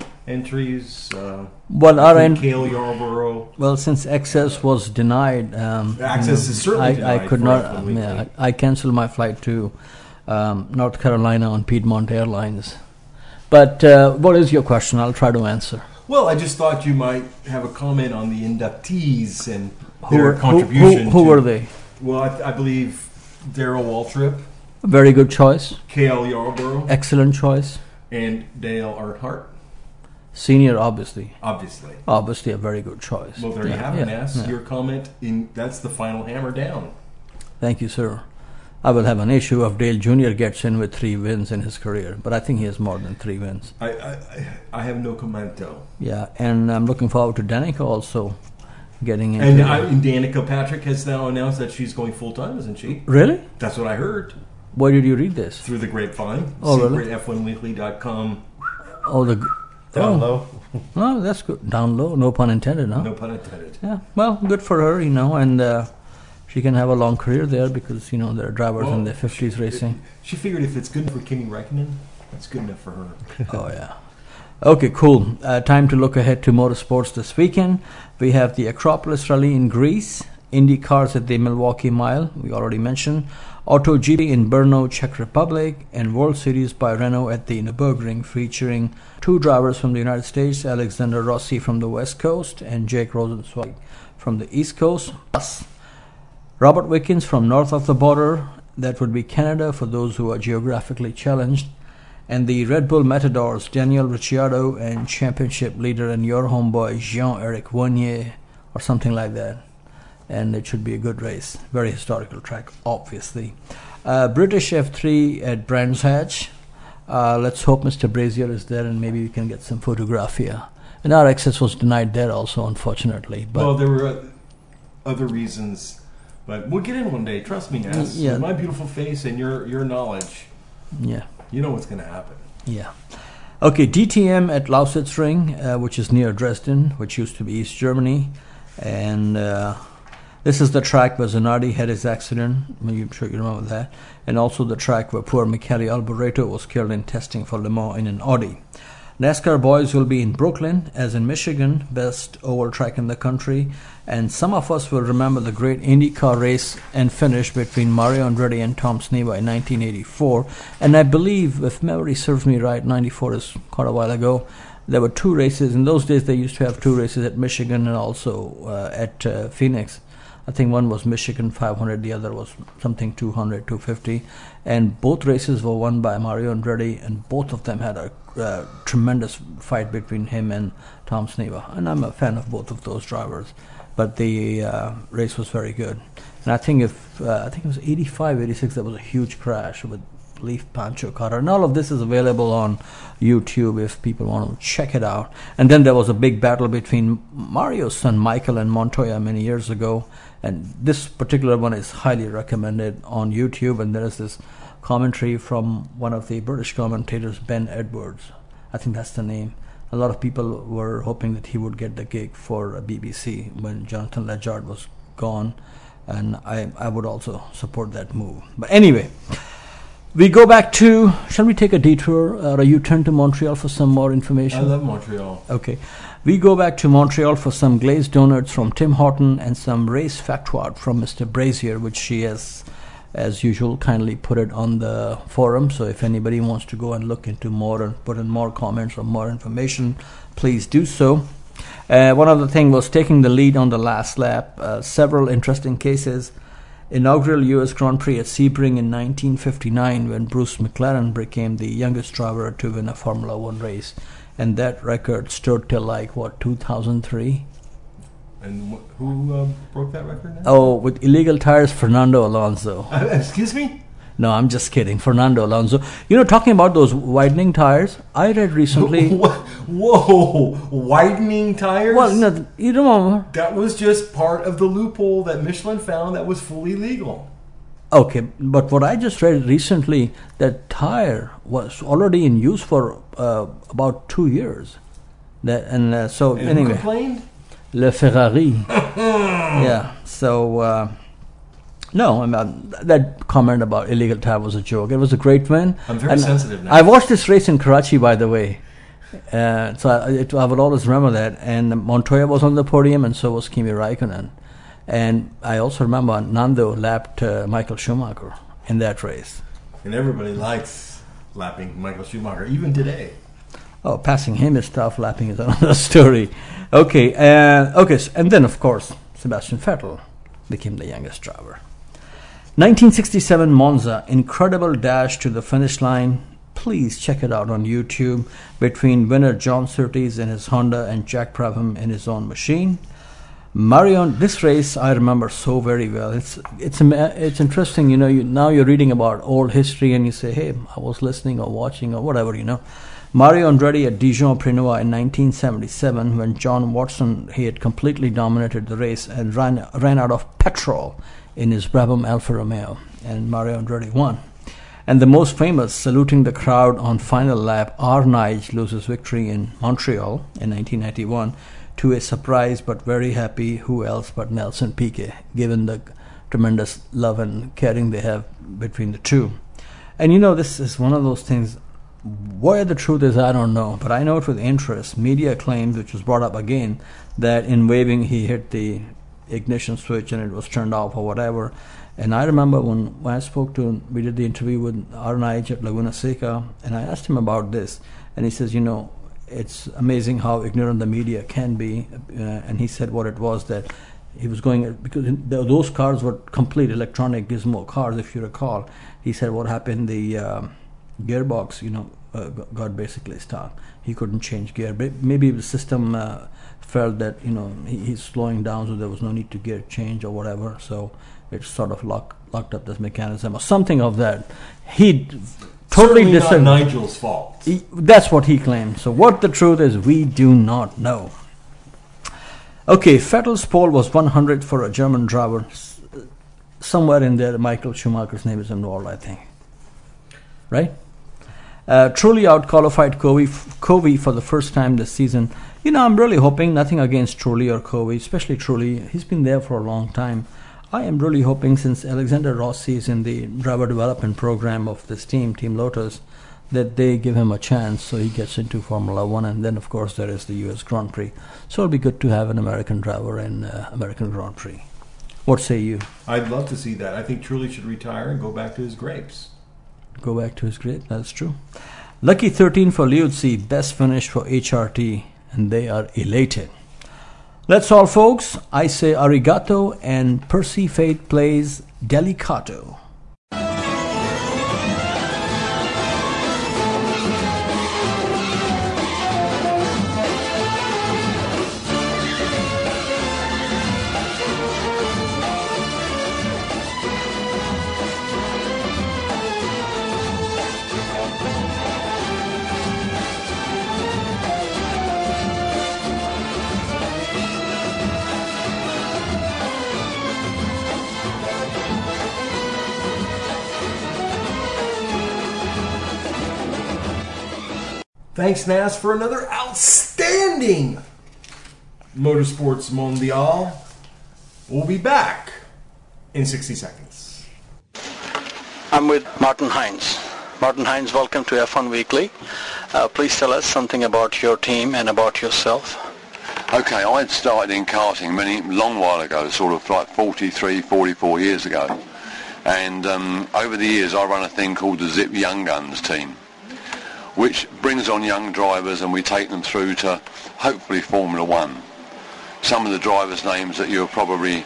entries. Uh, well, our end, Cale Yarborough. Well, since access was denied, um, access is certainly I, denied. I could for not. F one Um, Weekly. yeah, I, I canceled my flight to um, North Carolina on Piedmont Airlines. But uh, what is your question? I'll try to answer. Well, I just thought you might have a comment on the inductees and Who their were, who, contribution. who, who to, were they? Well, I, I believe Darrell Waltrip, Very good choice. Cale Yarborough, Excellent choice. and Dale Earnhardt. Senior, obviously. Obviously. Obviously, a very good choice. Well, there Yeah, you have it, yeah, Ness. yeah. Your comment, in that's the final hammer down. Thank you, sir. I will have an issue if Dale Junior gets in with three wins in his career, but I think he has more than three wins. I I, I have no commento. Yeah, and I'm looking forward to Danica also getting into And, it. I, and Danica Patrick has now announced that she's going full time, isn't she? Really? That's what I heard Where did you read this? through the grapevine. Oh, really? secret F one weekly dot com. Oh, the Down oh. low. Oh, that's good. Down low, no pun intended, huh? No pun intended. Yeah, well, good for her, you know, and uh, she can have a long career there because, you know, there are drivers Well, in their fifties racing. She figured if it's good for Kimi Räikkönen, that's good enough for her. Oh, yeah. Okay, cool. Uh, time to look ahead to motorsports this weekend. We have the Acropolis Rally in Greece, Indy cars at the Milwaukee Mile, we already mentioned, AutoGP in Brno, Czech Republic, and World Series by Renault at the Nürburgring, featuring two drivers from the United States, Alexander Rossi from the West Coast and Jake Rosenzweig from the East Coast, plus Robert Wickens from north of the border, that would be Canada for those who are geographically challenged, And the Red Bull Matadors, Daniel Ricciardo and championship leader and your homeboy Jean-Eric Vergne or something like that. And it should be a good race. Very historical track, obviously. Uh, British F three at Brands Hatch. Uh, let's hope Mister Brazier is there and maybe we can get some photographia. And our access was denied there also, unfortunately. But well, there were uh, other reasons, but we'll get in one day. Trust me, Naz. Yeah. With my beautiful face and your, your knowledge, yeah. you know what's going to happen. Yeah. Okay, D T M at Lausitzring, uh, which is near Dresden, which used to be East Germany. And uh, this is the track where Zanardi had his accident. I'm sure you remember that. And also the track where poor Michele Alboreto was killed in testing for Le Mans in an Audi. NASCAR boys will be in Brooklyn, as in Michigan, best oval track in the country. And some of us will remember the great IndyCar race and finish between Mario Andretti and Tom Sneva in nineteen eighty-four. And I believe, if memory serves me right, ninety-four is quite a while ago, there were two races. In those days, they used to have two races at Michigan and also uh, at uh, Phoenix. I think one was Michigan five hundred, the other was something two hundred, two fifty. And both races were won by Mario Andretti, and both of them had a uh, tremendous fight between him and Tom Sneva. And I'm a fan of both of those drivers. But the uh, race was very good. And I think if uh, I think it was eighty-five, eighty-six, there was a huge crash with Leaf Pancho Carter. And all of this is available on YouTube if people want to check it out. And then there was a big battle between Mario's son Michael and Montoya many years ago. And this particular one is highly recommended on YouTube. And there is this commentary from one of the British commentators, Ben Edwards. I think that's the name. A lot of people were hoping that he would get the gig for B B C when Jonathan Ledyard was gone. And I, I would also support that move. But anyway, we go back to, shall we take a detour or a U-turn to Montreal for some more information? I love Montreal. Okay. We go back to Montreal for some glazed donuts from Tim Horton and some race factoid from Mister Brazier, which she has, as usual, kindly put it on the forum. So if anybody wants to go and look into more and put in more comments or more information, please do so. Uh, one other thing was taking the lead on the last lap. Uh, several interesting cases. Inaugural U S Grand Prix at Sebring in nineteen fifty-nine, when Bruce McLaren became the youngest driver to win a Formula One race. And that record stood till like, what, two thousand three? And wh- who uh, broke that record now? Oh, with illegal tires, Fernando Alonso. Uh, excuse me? No, I'm just kidding. Fernando Alonso. You know, talking about those widening tires, I read recently... Whoa, widening tires? Well, no, you remember? That was just part of the loophole that Michelin found that was fully legal. Okay, but what I just read recently, that tire was already in use for uh, about two years. That and uh, so And anyway, who complained? Le Ferrari. Yeah. So uh, no, I mean, that comment about illegal tire was a joke. It was a great win. I'm very and sensitive now. I watched this race in Karachi, by the way. Uh, so I, it, I will always remember that. And Montoya was on the podium, and so was Kimi Raikkonen. And I also remember Nando lapped uh, Michael Schumacher in that race. And everybody likes lapping Michael Schumacher, even today. Oh, passing him is tough. Lapping is another story. Okay, uh, okay, so, and then of course Sebastian Vettel became the youngest driver. nineteen sixty-seven Monza, incredible dash to the finish line. Please check it out on YouTube between winner John Surtees in his Honda and Jack Brabham in his own machine. Marion, this race I remember so very well. It's it's it's interesting, you know. You, now you're reading about old history and you say, "Hey, I was listening or watching or whatever," you know. Mario Andretti at Dijon-Prenois in nineteen seventy-seven, when John Watson he had completely dominated the race and ran ran out of petrol in his Brabham Alfa Romeo, and Mario Andretti won. And the most famous, saluting the crowd on final lap, Arnage loses victory in Montreal in nineteen ninety-one. To a surprise but very happy, who else but Nelson Piquet, given the tremendous love and caring they have between the two. And you know, this is one of those things, where the truth is, I don't know, but I know it with interest. Media claims, which was brought up again, that in waving he hit the ignition switch and it was turned off or whatever. And I remember when, when I spoke to him, we did the interview with Arnage at Laguna Seca, and I asked him about this, and he says, you know, it's amazing how ignorant the media can be, uh, and he said what it was, that he was going, because those cars were complete electronic gizmo cars, if you recall. He said what happened, the uh, gearbox, you know, uh, got basically stuck. He couldn't change gear. But maybe the system uh, felt that you know he, he's slowing down, so there was no need to gear change or whatever. So it sort of locked locked up this mechanism or something of that. He totally Certainly disagreed. not Nigel's fault. He, that's what he claimed. So what the truth is, we do not know. Okay, Vettel's pole was one hundred for a German driver. S- Somewhere in there, Michael Schumacher's name is involved, I think. Right? Uh, truly out-qualified Covey, Covey for the first time this season. You know, I'm really hoping, nothing against Trulli or Covey, especially Trulli. He's been there for a long time. I am really hoping, since Alexander Rossi is in the driver development program of this team, Team Lotus, that they give him a chance so he gets into Formula One. And then, of course, there is the U S Grand Prix. So it'll be good to have an American driver in uh, American Grand Prix. What say you? I'd love to see that. I think Trulli should retire and go back to his grapes. Go back to his grade, that's true. Lucky thirteen for Liuzzi, best finish for H R T, and they are elated. That's all, folks. I say arigato, and Percy Fate plays Delicato. Thanks, Nas, for another outstanding Motorsports Mondial. We'll be back in sixty seconds. I'm with Martin Hines. Martin Hines, welcome to F one Weekly. Uh, please tell us something about your team and about yourself. Okay, I had started in karting many long while ago, sort of like forty-three, forty-four years ago. And um, over the years I run a thing called the Zip Young Guns team, which brings on young drivers and we take them through to hopefully Formula One. Some of the drivers' names that you'll probably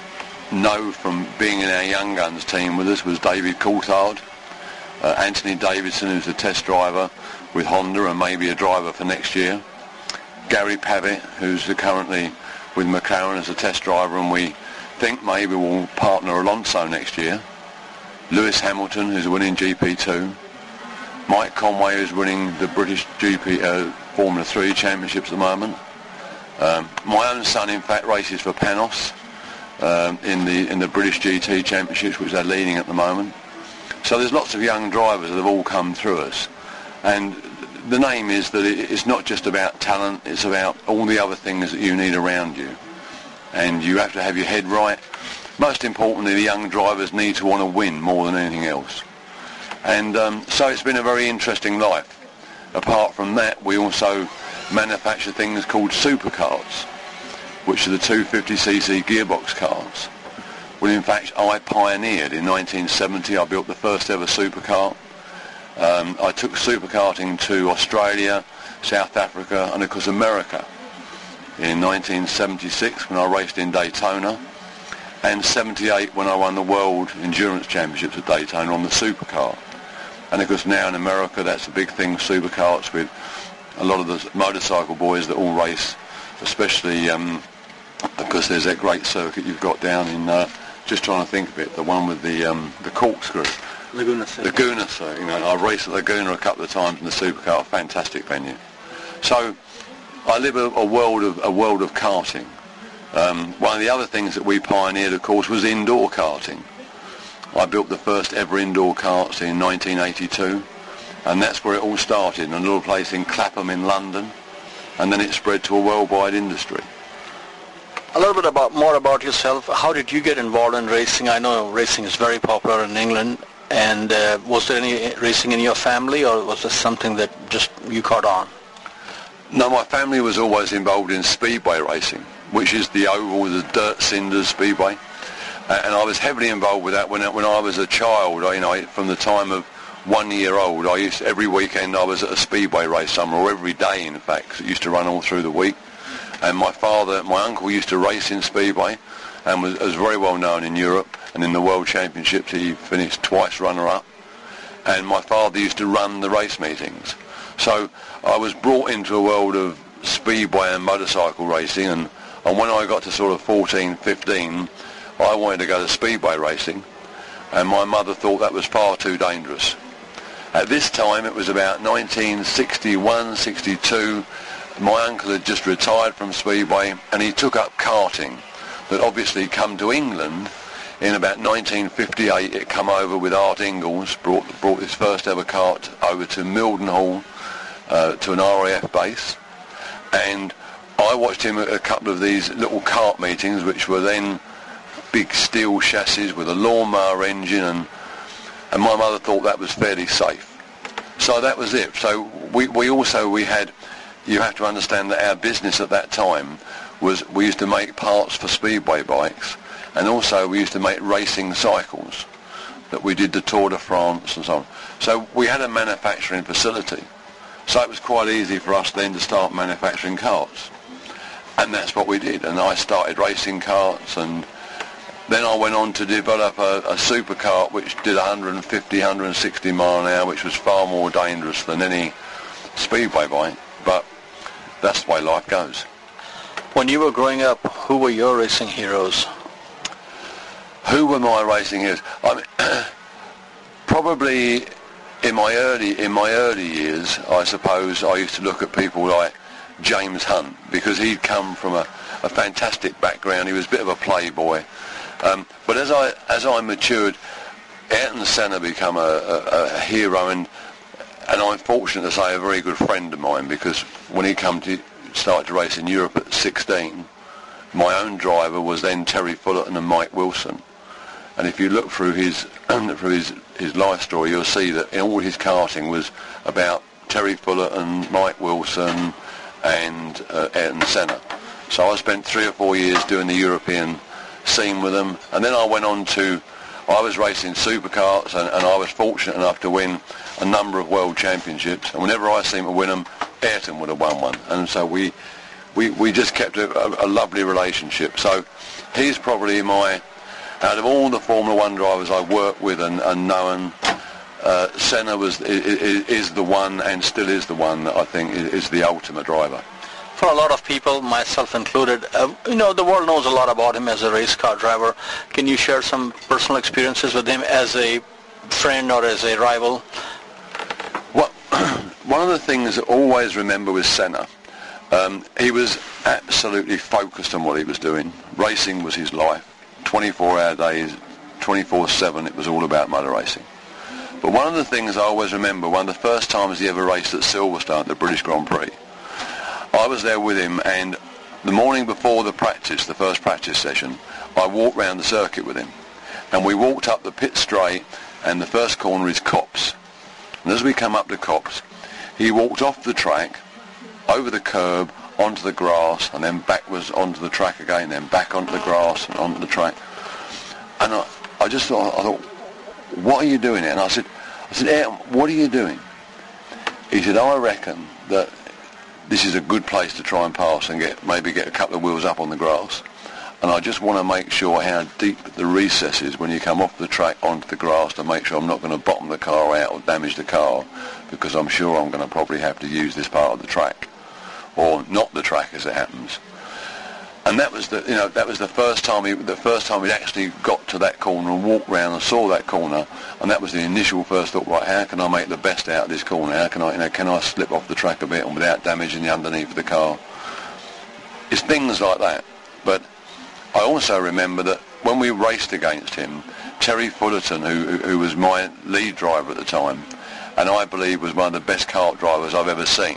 know from being in our Young Guns team with us was David Coulthard, uh, Anthony Davidson, who's a test driver with Honda and maybe a driver for next year, Gary Pavitt, who's currently with McLaren as a test driver and we think maybe will partner Alonso next year, Lewis Hamilton, who's winning G P two, Mike Conway, who's winning the British G P uh, Formula three Championships at the moment. Um, my own son, in fact, races for Panos um, in the in the British G T Championships, which they're leading at the moment. So there's lots of young drivers that have all come through us. And the name is that it, it's not just about talent, it's about all the other things that you need around you. And you have to have your head right. Most importantly, the young drivers need to want to win more than anything else. And um, so it's been a very interesting life. Apart from that, we also manufacture things called supercars, which are the two fifty c c gearbox cars. Well, in fact, I pioneered in nineteen seventy. I built the first ever supercar. Um, I took superkarting to Australia, South Africa, and of course America in nineteen seventy-six when I raced in Daytona, and seventy-eight when I won the World Endurance Championships at Daytona on the supercar. And of course now in America that's a big thing, supercars, with a lot of the motorcycle boys that all race, especially um, because there's that great circuit you've got down in, uh, just trying to think of it, the one with the um, the corkscrew. Laguna Circuit. Laguna Circuit, you know, I raced at Laguna a couple of times in the supercar, a fantastic venue. So I live a, a world of a world of karting. Um, one of the other things that we pioneered, of course, was indoor karting. I built the first ever indoor karts in nineteen eighty-two, and that's where it all started, in a little place in Clapham in London, and then it spread to a worldwide industry. A little bit about more about yourself. How did you get involved in racing? I know racing is very popular in England, and uh, was there any racing in your family, or was this something that just you caught on? No, my family was always involved in speedway racing, which is the oval, the dirt cinders speedway. Uh, and I was heavily involved with that when, when I was a child. I, you know, from the time of one year old, I used to, every weekend I was at a speedway race somewhere, or every day in fact, 'cause it used to run all through the week. And my father, my uncle used to race in speedway and was, was very well known in Europe, and in the World Championships he finished twice runner-up. and my father used to run the race meetings. So I was brought into a world of speedway and motorcycle racing, and, and when I got to sort of fourteen, fifteen, I wanted to go to speedway racing, and my mother thought that was far too dangerous. At this time, it was about nineteen sixty-one, sixty-two. My uncle had just retired from speedway, and he took up karting. That obviously come to England in about nineteen fifty-eight. It come over with Art Ingalls, brought brought his first ever kart over to Mildenhall, uh, to an R A F base, and I watched him at a couple of these little kart meetings, which were then big steel chassis with a lawnmower engine, and and my mother thought that was fairly safe. So that was it. So we, we also, we had, you have to understand that our business at that time was, we used to make parts for speedway bikes, and also we used to make racing cycles, that we did the Tour de France and so on. So we had a manufacturing facility. So it was quite easy for us then to start manufacturing karts. And that's what we did. And I started racing karts, and then I went on to develop a, a supercar which did one fifty, one sixty mile an hour, which was far more dangerous than any speedway bike. But that's the way life goes. When you were growing up, who were your racing heroes? Who were my racing heroes? I mean, probably in my early in my early years, I suppose I used to look at people like James Hunt, because he'd come from a, a fantastic background. He was a bit of a playboy. Um, but as I as I matured, Ayrton Senna became a, a, a hero, and and I'm fortunate to say a very good friend of mine, because when he come to start to race in Europe at sixteen, my own driver was then Terry Fullerton and Mike Wilson. And if you look through his through his his life story, you'll see that all his karting was about Terry Fullerton, Mike Wilson, and uh, Ayrton Senna. So I spent three or four years doing the European scene with them, and then I went on to, I was racing supercars, and, and I was fortunate enough to win a number of world championships, and whenever I seemed to win them, Ayrton would have won one, and so we we, we just kept a, a, a lovely relationship. So he's probably my, out of all the Formula One drivers I worked with and, and known, uh, Senna was is, is the one, and still is the one, that I think is, is the ultimate driver. For a lot of people, myself included, uh, you know, the world knows a lot about him as a race car driver. Can you share some personal experiences with him as a friend or as a rival? What, one of the things I always remember with Senna, um, he was absolutely focused on what he was doing. Racing was his life. twenty-four hour days, twenty-four seven, it was all about motor racing. But one of the things I always remember, one of the first times he ever raced at Silverstone at the British Grand Prix, I was there with him, and the morning before the practice, the first practice session, I walked round the circuit with him. And we walked up the pit straight, and the first corner is Copse. And as we come up to Copse, he walked off the track, over the curb, onto the grass, and then backwards onto the track again, then back onto the grass and onto the track. And I, I just thought, I thought, what are you doing here? And I said, I said, Ayrton, what are you doing? He said, I reckon that this is a good place to try and pass and get maybe get a couple of wheels up on the grass, and I just want to make sure how deep the recess is when you come off the track onto the grass, to make sure I'm not going to bottom the car out or damage the car, because I'm sure I'm going to probably have to use this part of the track, or not the track as it happens. And that was the you know that was the first time he the first time he'd actually got to that corner and walked round and saw that corner, and that was the initial first thought. Right, how can I make the best out of this corner? How can I you know can I slip off the track a bit and without damaging the underneath of the car? It's things like that. But I also remember that when we raced against him, Terry Fullerton, who who was my lead driver at the time, and I believe was one of the best kart drivers I've ever seen.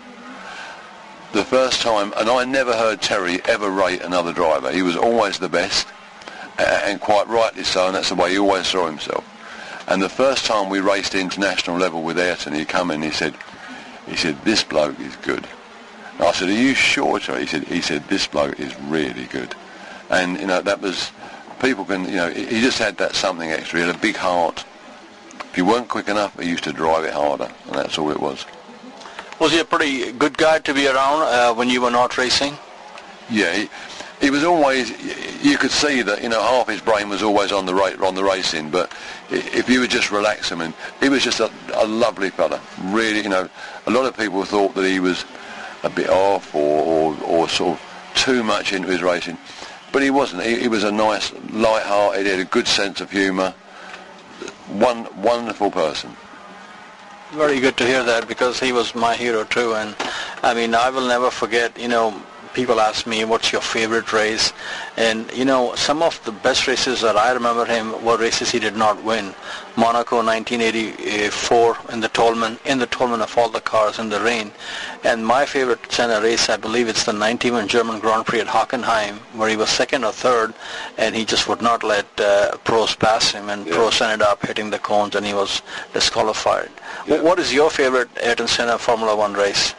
The first time, and I never heard Terry ever rate another driver. He was always the best, and quite rightly so, and that's the way he always saw himself. And the first time we raced international level with Ayrton, he come in, he said, he said, this bloke is good. And I said, are you sure, Terry? He said, he said, this bloke is really good. And, you know, that was, people can, you know, he just had that something extra. He had a big heart. If you weren't quick enough, he used to drive it harder, and that's all it was. Was he a pretty good guy to be around uh, when you were not racing? Yeah, he, he was always, you could see that, you know, half his brain was always on the ra- on the racing, but if you would just relax him, and he was just a, a lovely fella. Really, you know, a lot of people thought that he was a bit off or, or, or sort of too much into his racing, but he wasn't. He, he was a nice, light-hearted, he had a good sense of humour. One wonderful person. Very good to hear that, because he was my hero too. And I mean, I will never forget, you know, people ask me, what's your favorite race? And, you know, some of the best races that I remember him were races he did not win. Monaco nineteen eighty-four in the Tolman, in the Tolman of all the cars in the rain. And my favorite Senna race, I believe it's the ninety-one German Grand Prix at Hockenheim, where he was second or third, and he just would not let uh, Prost pass him, and yeah. Prost ended up hitting the cones, and he was disqualified. Yeah. What is your favorite Ayrton Senna Formula One race?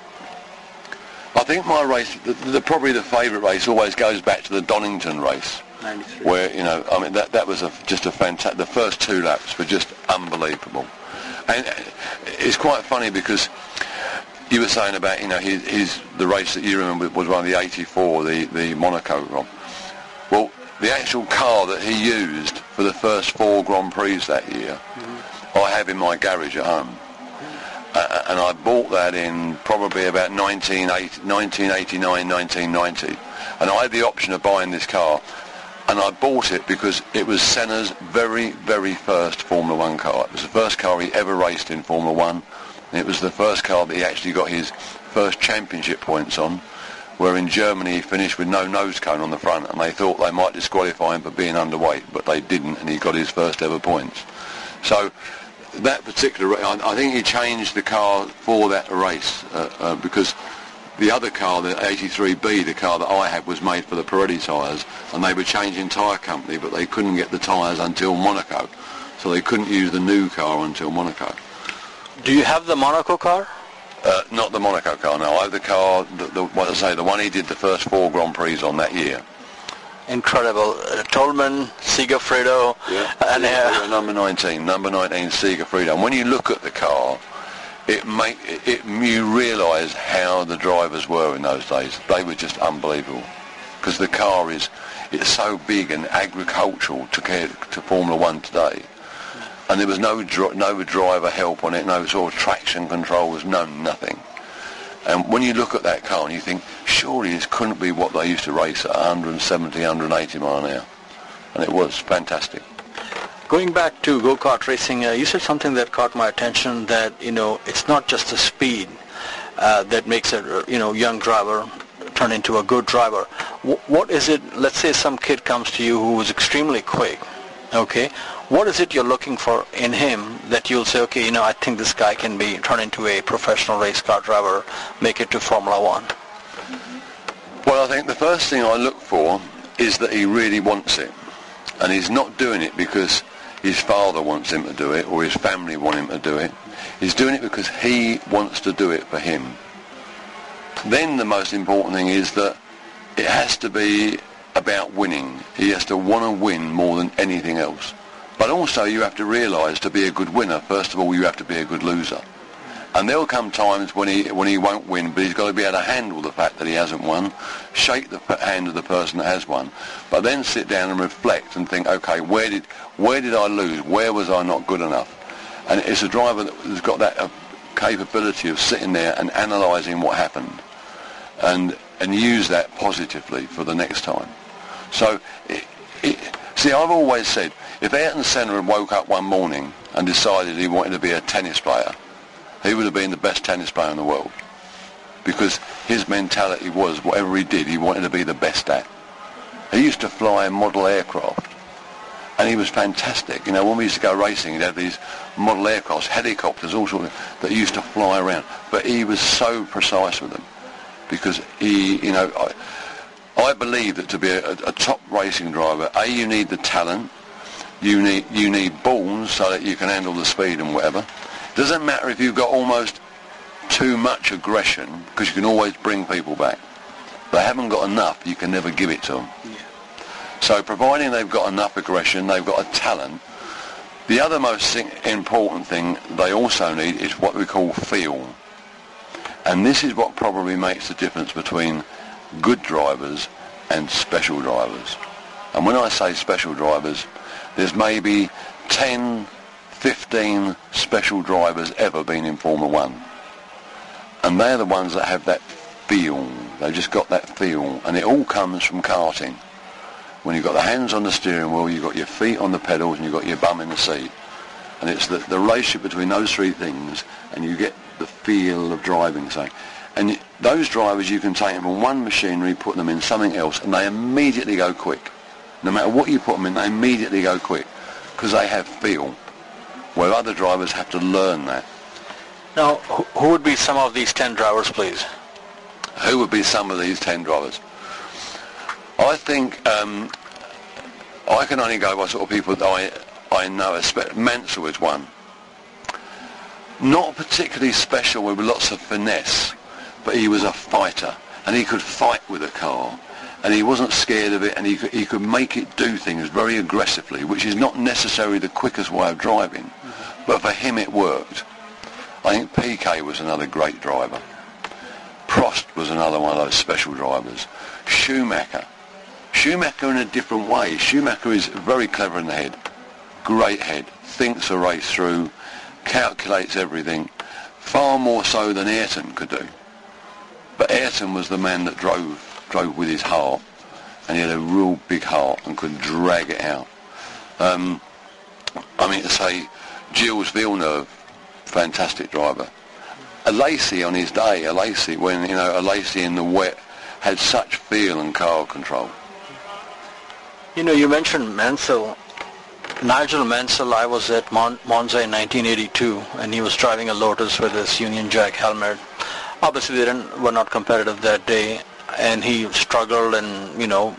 I think my race, the, the, probably the favourite race, always goes back to the Donington race, ninety-three. Where, you know, I mean, that that was a, just a fantastic. The first two laps were just unbelievable, and it's quite funny because you were saying about, you know, his, his the race that you remember was one of the eighty-four, the the Monaco Grand. Well, the actual car that he used for the first four Grand Prix that year, mm-hmm. I have in my garage at home. Uh, and I bought that in probably about nineteen eighty-nine, nineteen ninety. And I had the option of buying this car. And I bought it because it was Senna's very, very first Formula One car. It was the first car he ever raced in Formula One. And it was the first car that he actually got his first championship points on, where in Germany he finished with no nose cone on the front. And they thought they might disqualify him for being underweight, but they didn't, and he got his first ever points. So that particular, I think he changed the car for that race uh, uh, because the other car, the eighty-three B, the car that I had, was made for the Pirelli tyres, and they were changing tyre company, but they couldn't get the tyres until Monaco, so they couldn't use the new car until Monaco. Do you have the Monaco car? Uh, not the Monaco car, no. I have the car, the, the, what I say, the one he did the first four Grand Prix on that year. Incredible. Uh, Tolman, Segafredo, yeah. and uh, number nineteen, number nineteen Segafredo. And when you look at the car, it make it, it you realise how the drivers were in those days. They were just unbelievable, because the car is it's so big and agricultural to to Formula One today, and there was no dri- no driver help on it, no sort of traction controls, no nothing. And when you look at that car and you think, surely this couldn't be what they used to race at one seventy, one eighty mile an hour. And it was fantastic. Going back to go-kart racing, uh, you said something that caught my attention, that, you know, it's not just the speed uh, that makes a, you know, young driver turn into a good driver. W- what is it, let's say some kid comes to you who is extremely quick, okay? What is it you're looking for in him that you'll say, okay, you know, I think this guy can be turn into a professional race car driver, make it to Formula One? Well, I think the first thing I look for is that he really wants it. And he's not doing it because his father wants him to do it or his family want him to do it. He's doing it because he wants to do it for him. Then the most important thing is that it has to be about winning. He has to want to win more than anything else. But also you have to realise, to be a good winner, first of all, you have to be a good loser. And there will come times when he when he won't win, but he's got to be able to handle the fact that he hasn't won, shake the hand of the person that has won, but then sit down and reflect and think, okay, where did where did I lose? Where was I not good enough? And it's a driver that's got that uh, capability of sitting there and analysing what happened, and and use that positively for the next time. So, it, it, see, I've always said, if Ayrton Senna had woke up one morning and decided he wanted to be a tennis player, he would have been the best tennis player in the world, because his mentality was, whatever he did, he wanted to be the best at. He used to fly model aircraft, and he was fantastic. You know, when we used to go racing, he'd have these model aircrafts, helicopters, all sorts of, that used to fly around. But he was so precise with them, because he, you know, I, I believe that to be a, a top racing driver, A, you need the talent, you need you need balls so that you can handle the speed and whatever. Doesn't matter if you've got almost too much aggression, because you can always bring people back. They haven't got enough, you can never give it to them. Yeah. So providing they've got enough aggression, they've got a talent. The other most thing, important thing they also need is what we call feel. And this is what probably makes the difference between good drivers and special drivers. And when I say special drivers, there's maybe ten, fifteen special drivers ever been in Formula One. And they're the ones that have that feel. They've just got that feel. And it all comes from karting. When you've got the hands on the steering wheel, you've got your feet on the pedals, and you've got your bum in the seat. And it's the, the relationship between those three things, and you get the feel of driving something. And those drivers, you can take them from one machinery, put them in something else, and they immediately go quick. No matter what you put them in, they immediately go quick, because they have feel, where other drivers have to learn that. Now, who who would be some of these ten drivers, please? Who would be some of these ten drivers? I think um, I can only go by sort of people that I, I know. Mansell is one. Not particularly special with lots of finesse, but he was a fighter, and he could fight with a car, and he wasn't scared of it, and he could, he could make it do things very aggressively, which is not necessarily the quickest way of driving, mm-hmm. but for him it worked. I think P K was another great driver. Prost was another one of those special drivers. Schumacher. Schumacher in a different way. Schumacher is very clever in the head. Great head. Thinks a race through. Calculates everything. Far more so than Ayrton could do. But Ayrton was the man that drove, drove with his heart. And he had a real big heart and could drag it out. Um, I mean to say, Gilles Villeneuve, fantastic driver. A Lacey on his day, a Lacey, when, you know, a Lacey in the wet had such feel and car control. You know, you mentioned Mansell. Nigel Mansell, I was at Mon- Monza in nineteen eighty-two, and he was driving a Lotus with his Union Jack helmet. Obviously, they didn't, were not competitive that day, and he struggled, and, you know,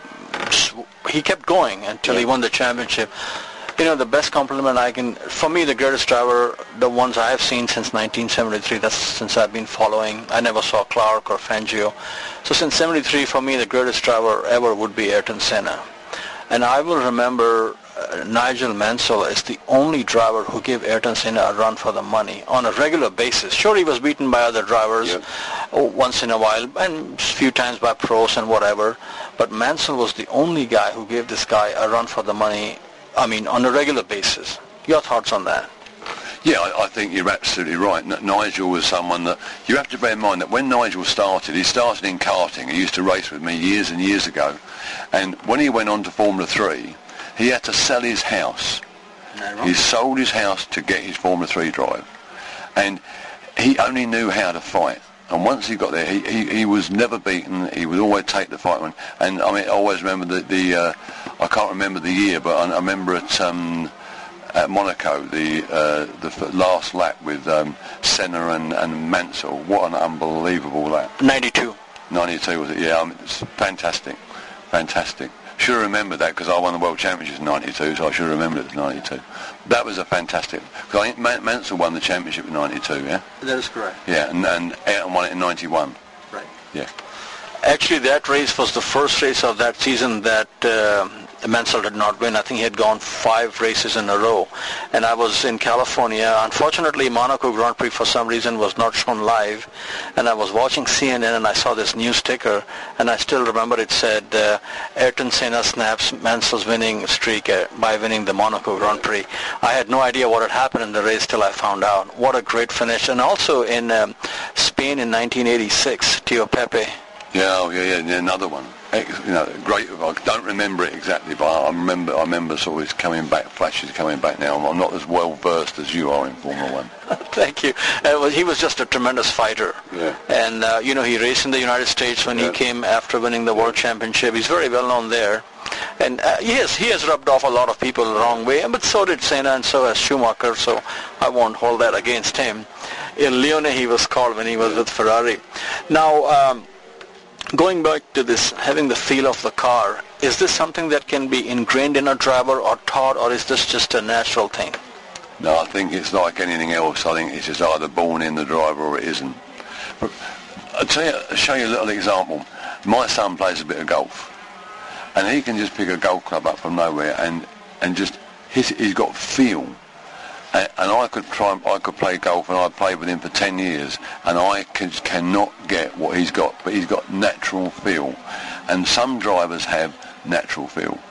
he kept going until yeah. he won the championship. You know, the best compliment I can, for me, the greatest driver, the ones I have seen since nineteen seventy-three, that's since I've been following. I never saw Clark or Fangio. So since seventy-three, for me, the greatest driver ever would be Ayrton Senna. And I will remember uh, Nigel Mansell is the only driver who gave Ayrton Senna a run for the money on a regular basis. Sure, he was beaten by other drivers yep. once in a while, and a few times by pros and whatever. But Mansell was the only guy who gave this guy a run for the money, I mean, on a regular basis. Your thoughts on that? Yeah, I, I think you're absolutely right. N- Nigel was someone that, you have to bear in mind that when Nigel started, he started in karting. He used to race with me years and years ago. And when he went on to Formula three, he had to sell his house. No, he sold his house to get his Formula three drive. And he only knew how to fight. And once he got there, he, he, he was never beaten. He would always take the fight on. And I mean, I always remember the, the uh, I can't remember the year, but I, I remember at um, at Monaco, the uh, the f- last lap with um, Senna and, and Mansell. What an unbelievable lap. ninety-two. ninety-two was it? Yeah, I mean, it's fantastic, fantastic. Should have remembered that because I won the World Championship in ninety-two, so I should have remembered it was ninety-two. That was a fantastic. Because I think Man- Mansell won the championship in ninety-two, yeah? That is correct. Yeah, and, and Ayrton won it in ninety-one. Right. Yeah. Actually, that race was the first race of that season that uh, Mansell did not win. I think he had gone five races in a row. And I was in California. Unfortunately, Monaco Grand Prix for some reason was not shown live. And I was watching C N N and I saw this news ticker. And I still remember it said, uh, Ayrton Senna snaps Mansell's winning streak uh, by winning the Monaco Grand Prix. I had no idea what had happened in the race till I found out. What a great finish. And also in um, Spain in nineteen eighty-six, Tio Pepe. Yeah, oh, yeah, yeah, another one. You know, great. I don't remember it exactly, but I remember. I remember sort of it's coming back, flashes coming back now. I'm not as well versed as you are in Formula One. Thank you. Uh, well, he was just a tremendous fighter. Yeah. And uh, you know, he raced in the United States when yeah. he came after winning the World Championship. He's very well known there. And uh, yes, he has rubbed off a lot of people the wrong way, but so did Senna and so has Schumacher. So I won't hold that against him. In Lione, he was called when he was with Ferrari. Now. Um, Going back to this, having the feel of the car, is this something that can be ingrained in a driver or taught, or is this just a natural thing? No, I think it's like anything else. I think it's just either born in the driver or it isn't. But I'll tell you, I'll show you a little example. My son plays a bit of golf, and he can just pick a golf club up from nowhere and, and just hit it. He's got feel. And I could try. I could play golf, and I played with him for ten years, and I can, cannot get what he's got. But he's got natural feel, and some drivers have natural feel.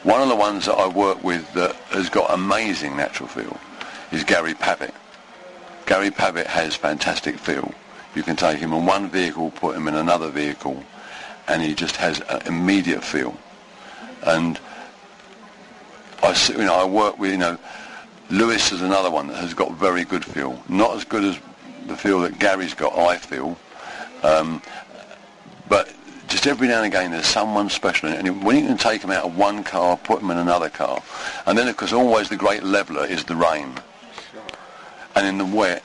One of the ones that I work with that has got amazing natural feel is Gary Pavitt. Gary Pavitt has fantastic feel. You can take him in one vehicle, put him in another vehicle, and he just has an immediate feel. And I, see- you know, I work with, you know, Lewis is another one that has got very good feel. Not as good as the feel that Gary's got, I feel. Um, but just every now and again there's someone special in it. And when you can take them out of one car, put them in another car. And then, of course, always the great leveller is the rain. And in the wet,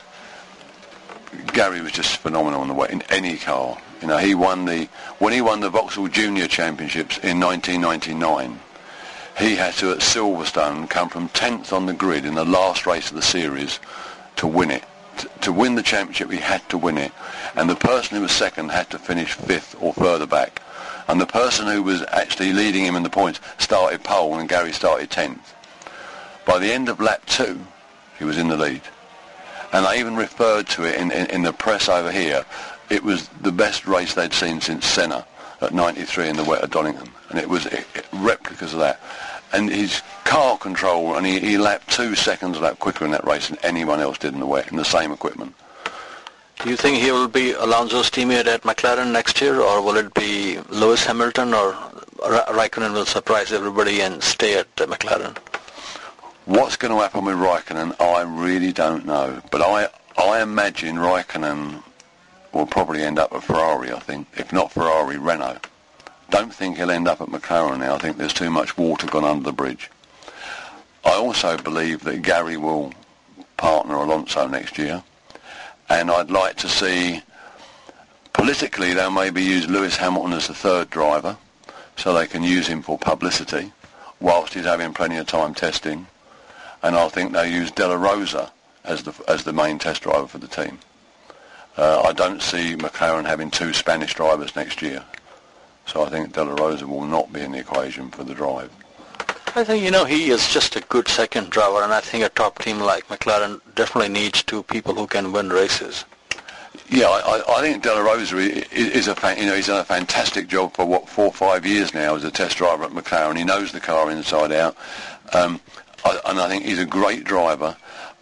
Gary was just phenomenal in the wet, in any car. You know, he won the, when he won the Vauxhall Junior Championships in nineteen ninety-nine, he had to, at Silverstone, come from tenth on the grid in the last race of the series to win it. T- to win the championship, he had to win it. And the person who was second had to finish fifth or further back. And the person who was actually leading him in the points started pole, and Gary started tenth. By the end of lap two, he was in the lead. And I even referred to it in, in, in the press over here. It was the best race they'd seen since Senna at ninety-three in the wet at Donington. And it was it, it, replicas of that. And his car control, and he, he lapped two seconds a lap quicker in that race than anyone else did in the wet, in the same equipment. Do you think he will be Alonso's teammate at McLaren next year, or will it be Lewis Hamilton, or Ra- Raikkonen will surprise everybody and stay at uh, McLaren? What's going to happen with Raikkonen, I really don't know. But I, I imagine Raikkonen will probably end up at Ferrari, I think. If not Ferrari, Renault. Don't think he'll end up at McLaren now. I think there's too much water gone under the bridge. I also believe that Gary will partner Alonso next year. And I'd like to see, politically, they'll maybe use Lewis Hamilton as the third driver, so they can use him for publicity, whilst he's having plenty of time testing. And I think they'll use De La Rosa as the as the main test driver for the team. Uh, I don't see McLaren having two Spanish drivers next year. So I think De La Rosa will not be in the equation for the drive. I think, you know, he is just a good second driver, and I think a top team like McLaren definitely needs two people who can win races. Yeah, I, I think De La Rosa is, is a fan, you know he's done a fantastic job for what four or five years now as a test driver at McLaren. He knows the car inside out, um, I, and I think he's a great driver.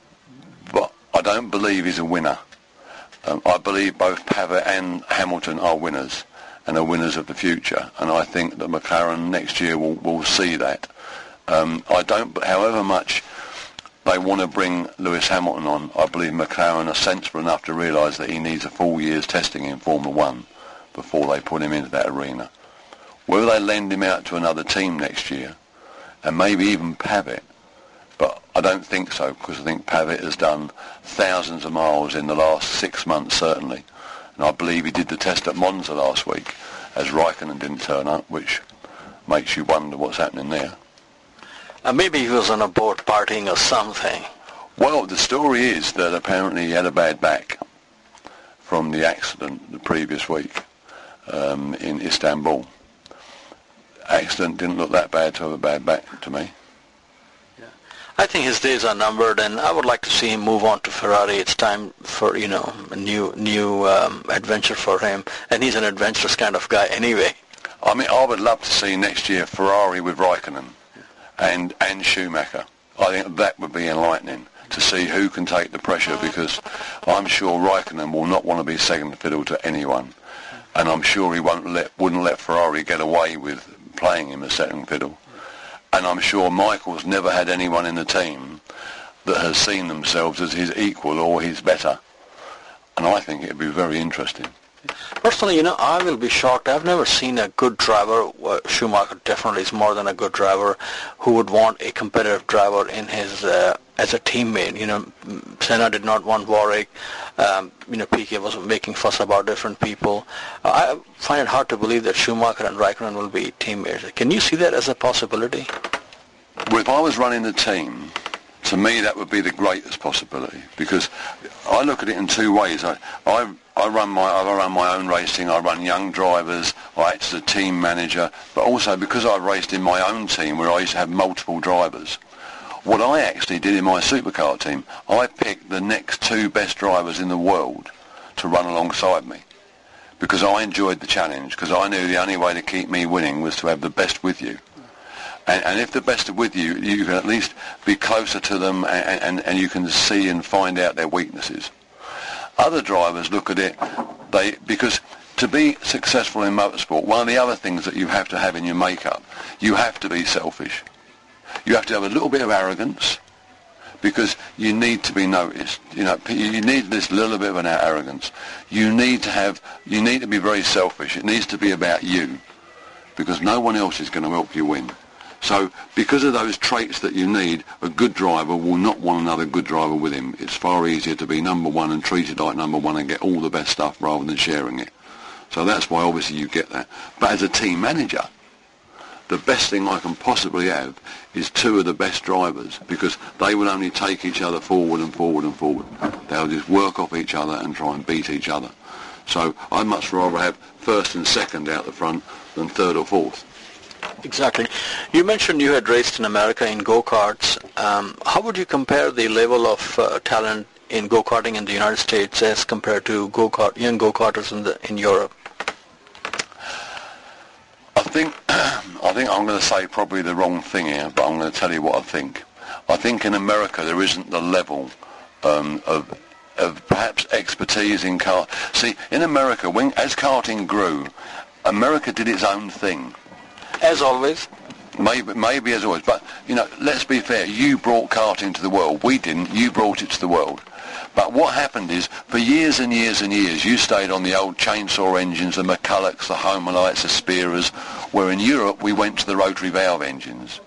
But I don't believe he's a winner. Um, I believe both Pavitt and Hamilton are winners, and are winners of the future. And I think that McLaren next year will will see that. Um, I don't, however much they want to bring Lewis Hamilton on, I believe McLaren are sensible enough to realise that he needs a full year's testing in Formula One before they put him into that arena. Whether they lend him out to another team next year, and maybe even Pavitt, but I don't think so, because I think Pavitt has done thousands of miles in the last six months certainly, and I believe he did the test at Monza last week, as Raikkonen didn't turn up, which makes you wonder what's happening there. Uh, maybe he was on a boat partying or something. Well, the story is that apparently he had a bad back from the accident the previous week um, in Istanbul. Accident didn't look that bad to have a bad back to me. I think his days are numbered, and I would like to see him move on to Ferrari. It's time for, you know, a new new um, adventure for him, and he's an adventurous kind of guy anyway. I mean, I would love to see next year Ferrari with Raikkonen and and Schumacher. I think that would be enlightening to see who can take the pressure, because I'm sure Raikkonen will not want to be second fiddle to anyone, and I'm sure he won't let wouldn't let Ferrari get away with playing him as second fiddle. And I'm sure Michael's never had anyone in the team that has seen themselves as his equal or his better. And I think it would be very interesting. Personally, you know, I will be shocked. I've never seen a good driver. Uh, Schumacher definitely is more than a good driver, who would want a competitive driver in his uh, as a teammate. You know, Senna did not want Warwick. Um, you know, Piquet was making fuss about different people. Uh, I find it hard to believe that Schumacher and Raikkonen will be teammates. Can you see that as a possibility? Well, if I was running the team, to me that would be the greatest possibility, because I look at it in two ways. I, I, I run my I run my own racing. I run young drivers. I act as a team manager, but also because I raced in my own team where I used to have multiple drivers. What I actually did in my supercar team, I picked the next two best drivers in the world to run alongside me, because I enjoyed the challenge, because I knew the only way to keep me winning was to have the best with you. And, and if the best are with you, you can at least be closer to them, and, and, and you can see and find out their weaknesses. Other drivers look at it, they because to be successful in motorsport, one of the other things that you have to have in your makeup, you have to be selfish. You have to have a little bit of arrogance, because you need to be noticed. You know, you need this little bit of an arrogance. You need to have, you need to be very selfish. It needs to be about you, because no one else is going to help you win. So, because of those traits that you need, a good driver will not want another good driver with him. It's far easier to be number one and treated like number one and get all the best stuff rather than sharing it. So that's why obviously you get that. But as a team manager, the best thing I can possibly have is two of the best drivers, because they will only take each other forward and forward and forward. They'll just work off each other and try and beat each other. So I'd much rather have first and second out the front than third or fourth. Exactly. You mentioned you had raced in America in go-karts. Um, how would you compare the level of uh, talent in go-karting in the United States as compared to go-kart, young go-karters in, the, in Europe? I think I think I'm going to say probably the wrong thing here, but I'm going to tell you what I think. I think in America there isn't the level um, of of perhaps expertise in kart. See, in America, when as karting grew, America did its own thing. As always. Maybe, maybe as always. But, you know, let's be fair. You brought karting to the world. We didn't. You brought it to the world. But what happened is, for years and years and years, you stayed on the old chainsaw engines, the McCullochs, the Homalites, the Spearers, where in Europe we went to the rotary valve engines.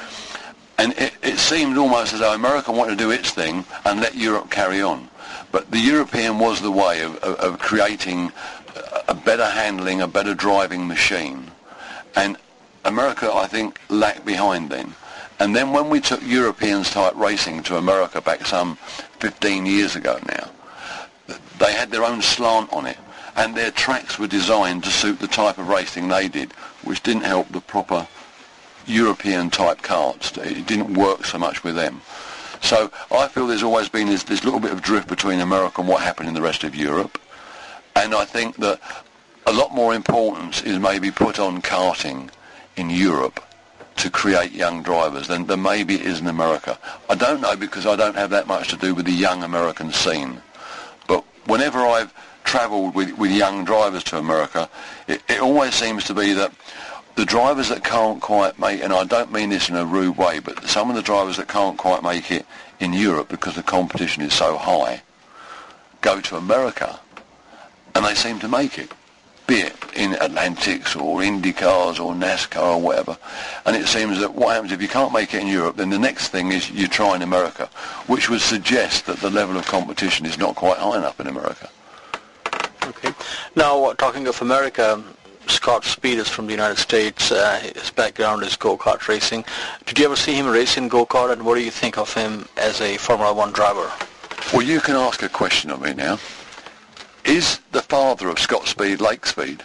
And it, it seemed almost as though America wanted to do its thing and let Europe carry on. But the European was the way of, of, of creating a better handling, a better driving machine. And America, I think, lagged behind then. And then when we took Europeans type racing to America back some fifteen years ago now, they had their own slant on it, and their tracks were designed to suit the type of racing they did, which didn't help the proper European type karts. It didn't work so much with them. So I feel there's always been this, this little bit of drift between America and what happened in the rest of Europe. And I think that a lot more importance is maybe put on karting in Europe to create young drivers than, than maybe it is in America. I don't know, because I don't have that much to do with the young American scene. But whenever I've travelled with, with young drivers to America, it, it always seems to be that the drivers that can't quite make, and I don't mean this in a rude way, but some of the drivers that can't quite make it in Europe because the competition is so high, go to America and they seem to make it. Be it in Atlantics or IndyCars or NASCAR or whatever. And it seems that what happens if you can't make it in Europe, then the next thing is you try in America, which would suggest that the level of competition is not quite high enough in America. Okay. Now, talking of America, Scott Speed is from the United States. Uh, his background is go-kart racing. Did you ever see him race in go-kart, and what do you think of him as a Formula One driver? Well, you can ask a question of me now. Is the father of Scott Speed Lake Speed?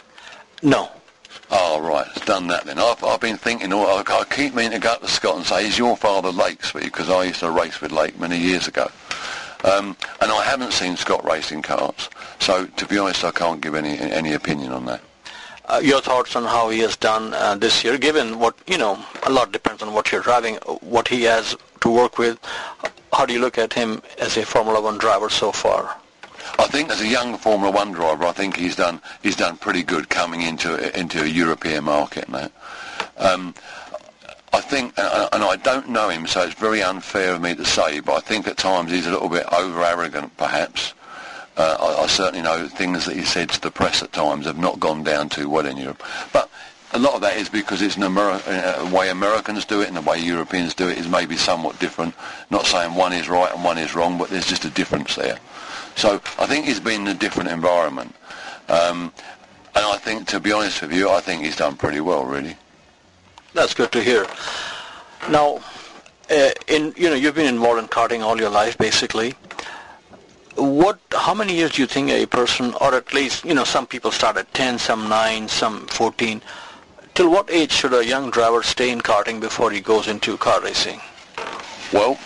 No. Oh, right. It's done that then. I've, I've been thinking, I, I keep meaning to go up to Scott and say, is your father Lake Speed? Because I used to race with Lake many years ago. Um, and I haven't seen Scott racing karts. So, to be honest, I can't give any any opinion on that. Uh, your thoughts on how he has done uh, this year, given what, you know, a lot depends on what you're driving, what he has to work with. How do you look at him as a Formula One driver so far? I think as a young Formula One driver, I think he's done he's done pretty good coming into into a European market and that. Um, I think, and I don't know him, so it's very unfair of me to say, but I think at times he's a little bit over arrogant, perhaps. Uh, I, I certainly know things that he said to the press at times have not gone down too well in Europe. But a lot of that is because it's an Ameri- uh, the way Americans do it and the way Europeans do it is maybe somewhat different. Not saying one is right and one is wrong, but there's just a difference there. So I think he's been in a different environment. Um, and I think, to be honest with you, I think he's done pretty well, really. That's good to hear. Now, uh, in you know, you've been involved in karting all your life, basically. What? How many years do you think a person, or at least, you know, some people start at ten, some nine, some fourteen. Till what age should a young driver stay in karting before he goes into car racing? Well,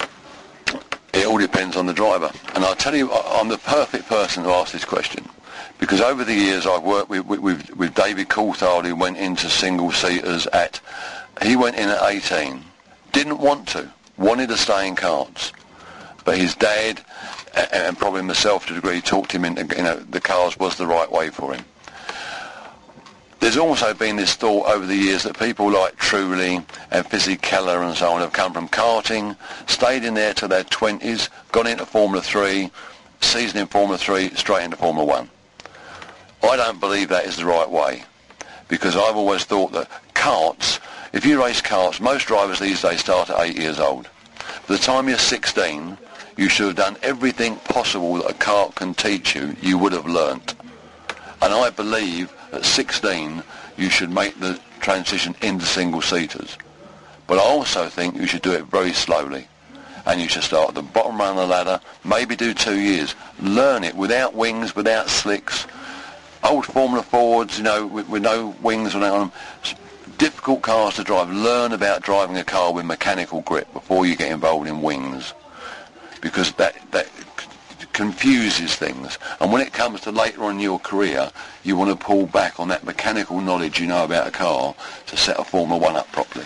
it all depends on the driver. And I'll tell you, I'm the perfect person to ask this question, Because over the years I've worked with, with, with David Coulthard, who went into single-seaters at, he went in at eighteen, didn't want to, wanted to stay in karts. But his dad, and probably myself to a degree, talked him into, you know, the cars was the right way for him. There's also been this thought over the years that people like Trulli and Fizzy Keller and so on have come from karting, stayed in there till their twenties, gone into Formula three, season in Formula three, straight into Formula one. I don't believe that is the right way, because I've always thought that karts, if you race karts, most drivers these days start at eight years old. By the time you're sixteen, you should have done everything possible that a kart can teach you, you would have learnt. And I believe at sixteen you should make the transition into single-seaters. But I also think you should do it very slowly. And you should start at the bottom rung of the ladder, maybe do two years. Learn it without wings, without slicks. Old Formula Fords, you know, with, with no wings on them. Difficult cars to drive. Learn about driving a car with mechanical grip before you get involved in wings. Because that, that confuses things. And when it comes to later on in your career, you want to pull back on that mechanical knowledge you know about a car to set a Formula One up properly.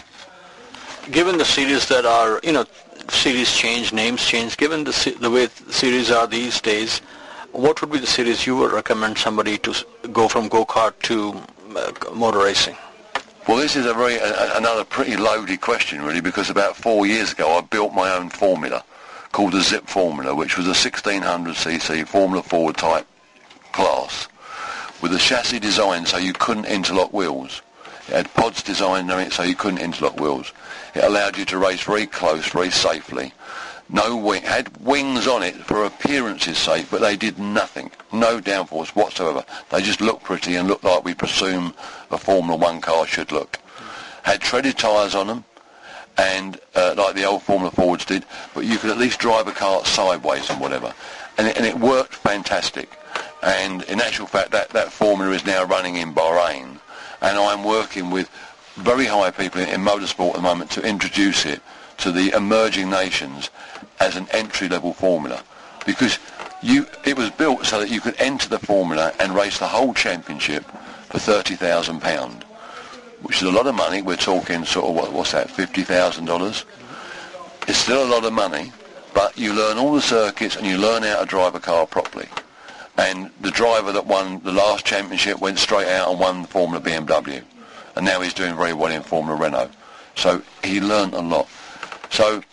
Given the series that are, you know, series change, names change, given the, se- the way the series are these days, what would be the series you would recommend somebody to go from go-kart to uh, motor racing? Well, this is a very a, another pretty loaded question, really, because about four years ago I built my own formula called the Zip Formula, which was a sixteen hundred c c Formula Ford type class with a chassis design so you couldn't interlock wheels. It had pods designed on it so you couldn't interlock wheels. It allowed you to race very close, very safely. No wing, had wings on it for appearance's sake, but they did nothing. No downforce whatsoever. They just looked pretty and looked like we presume a Formula One car should look. Had treaded tyres on them, and uh, like the old Formula Fords did, but you could at least drive a car sideways and whatever. And it, and it worked fantastic. And in actual fact, that, that formula is now running in Bahrain. And I'm working with very high people in, in motorsport at the moment to introduce it to the emerging nations as an entry-level formula, because you it was built so that you could enter the formula and race the whole championship for thirty thousand pounds, which is a lot of money. We're talking sort of, what, what's that, fifty thousand dollars? It's still a lot of money, but you learn all the circuits and you learn how to drive a car properly. And the driver that won the last championship went straight out and won the Formula B M W, and now he's doing very well in Formula Renault. So he learned a lot. So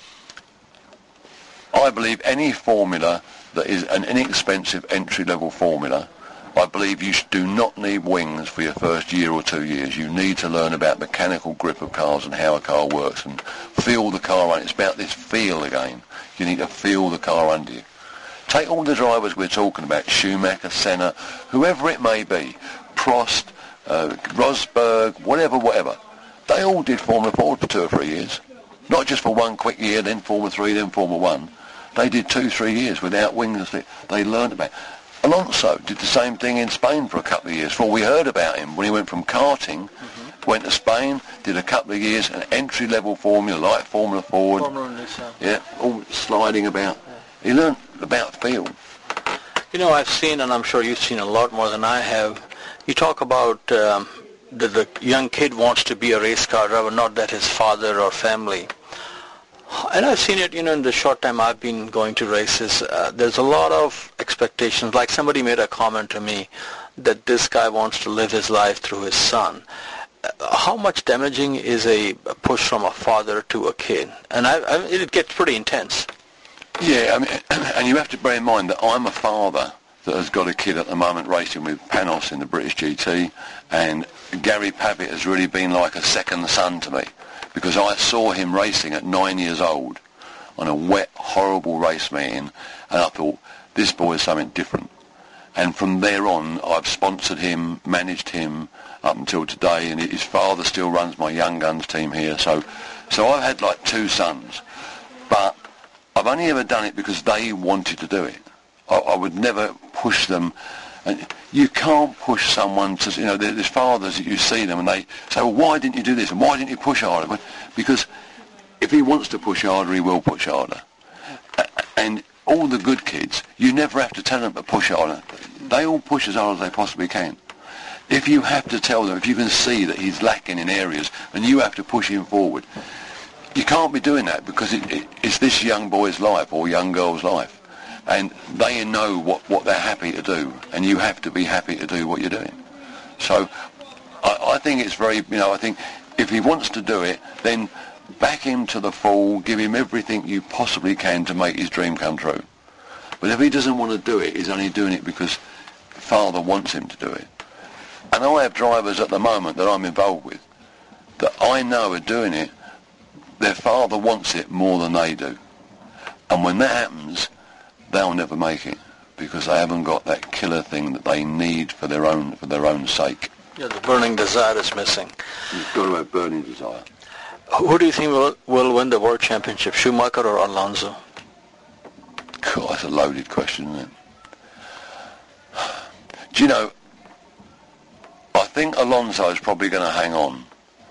I believe any formula that is an inexpensive entry-level formula, I believe you do not need wings for your first year or two years. You need to learn about mechanical grip of cars and how a car works and feel the car on. It's about this feel again. You need to feel the car under you. Take all the drivers we're talking about, Schumacher, Senna, whoever it may be, Prost, uh, Rosberg, whatever, whatever. They all did Formula Ford for two or three years. Not just for one quick year, then Formula three, then Formula one. They did two, three years without wings. They learned about it. Alonso did the same thing in Spain for a couple of years. For all we heard about him, when he went from karting, mm-hmm. went to Spain, did a couple of years, an entry-level formula, like Formula Ford. Formula Nissan. Yeah, all sliding about. Yeah. He learned about feel. You know, I've seen, and I'm sure you've seen a lot more than I have, you talk about um, that the young kid wants to be a race car driver, not that his father or family. And I've seen it, you know, in the short time I've been going to races, uh, there's a lot of expectations. Like somebody made a comment to me that this guy wants to live his life through his son. Uh, how much damaging is a, a push from a father to a kid? And I, I, it gets pretty intense. Yeah, I mean, and you have to bear in mind that I'm a father that has got a kid at the moment racing with Panos in the British G T, and Gary Pavitt has really been like a second son to me, because I saw him racing at nine years old on a wet, horrible race meeting, and I thought, this boy is something different. And from there on, I've sponsored him, managed him up until today, and his father still runs my Young Guns team here. So, so I've had like two sons, but I've only ever done it because they wanted to do it. I, I would never push them. And you can't push someone to, you know, there's fathers that you see them and they say, well, why didn't you do this? And why didn't you push harder? Because if he wants to push harder, he will push harder. And all the good kids, you never have to tell them to push on. They all push as hard as they possibly can. If you have to tell them, if you can see that he's lacking in areas and you have to push him forward, you can't be doing that because it, it, it's this young boy's life or young girl's life. And they know what, what they're happy to do, and you have to be happy to do what you're doing. So I, I think it's very, you know, I think if he wants to do it, then back him to the full, give him everything you possibly can to make his dream come true. But if he doesn't want to do it, he's only doing it because father wants him to do it. And I have drivers at the moment that I'm involved with that I know are doing it, their father wants it more than they do. And when that happens, they'll never make it because they haven't got that killer thing that they need for their own for their own sake. Yeah, the burning desire is missing. You've got to have burning desire. Who do you think will, will win the World Championship, Schumacher or Alonso? God, that's a loaded question, isn't it? Do you know, I think Alonso is probably going to hang on.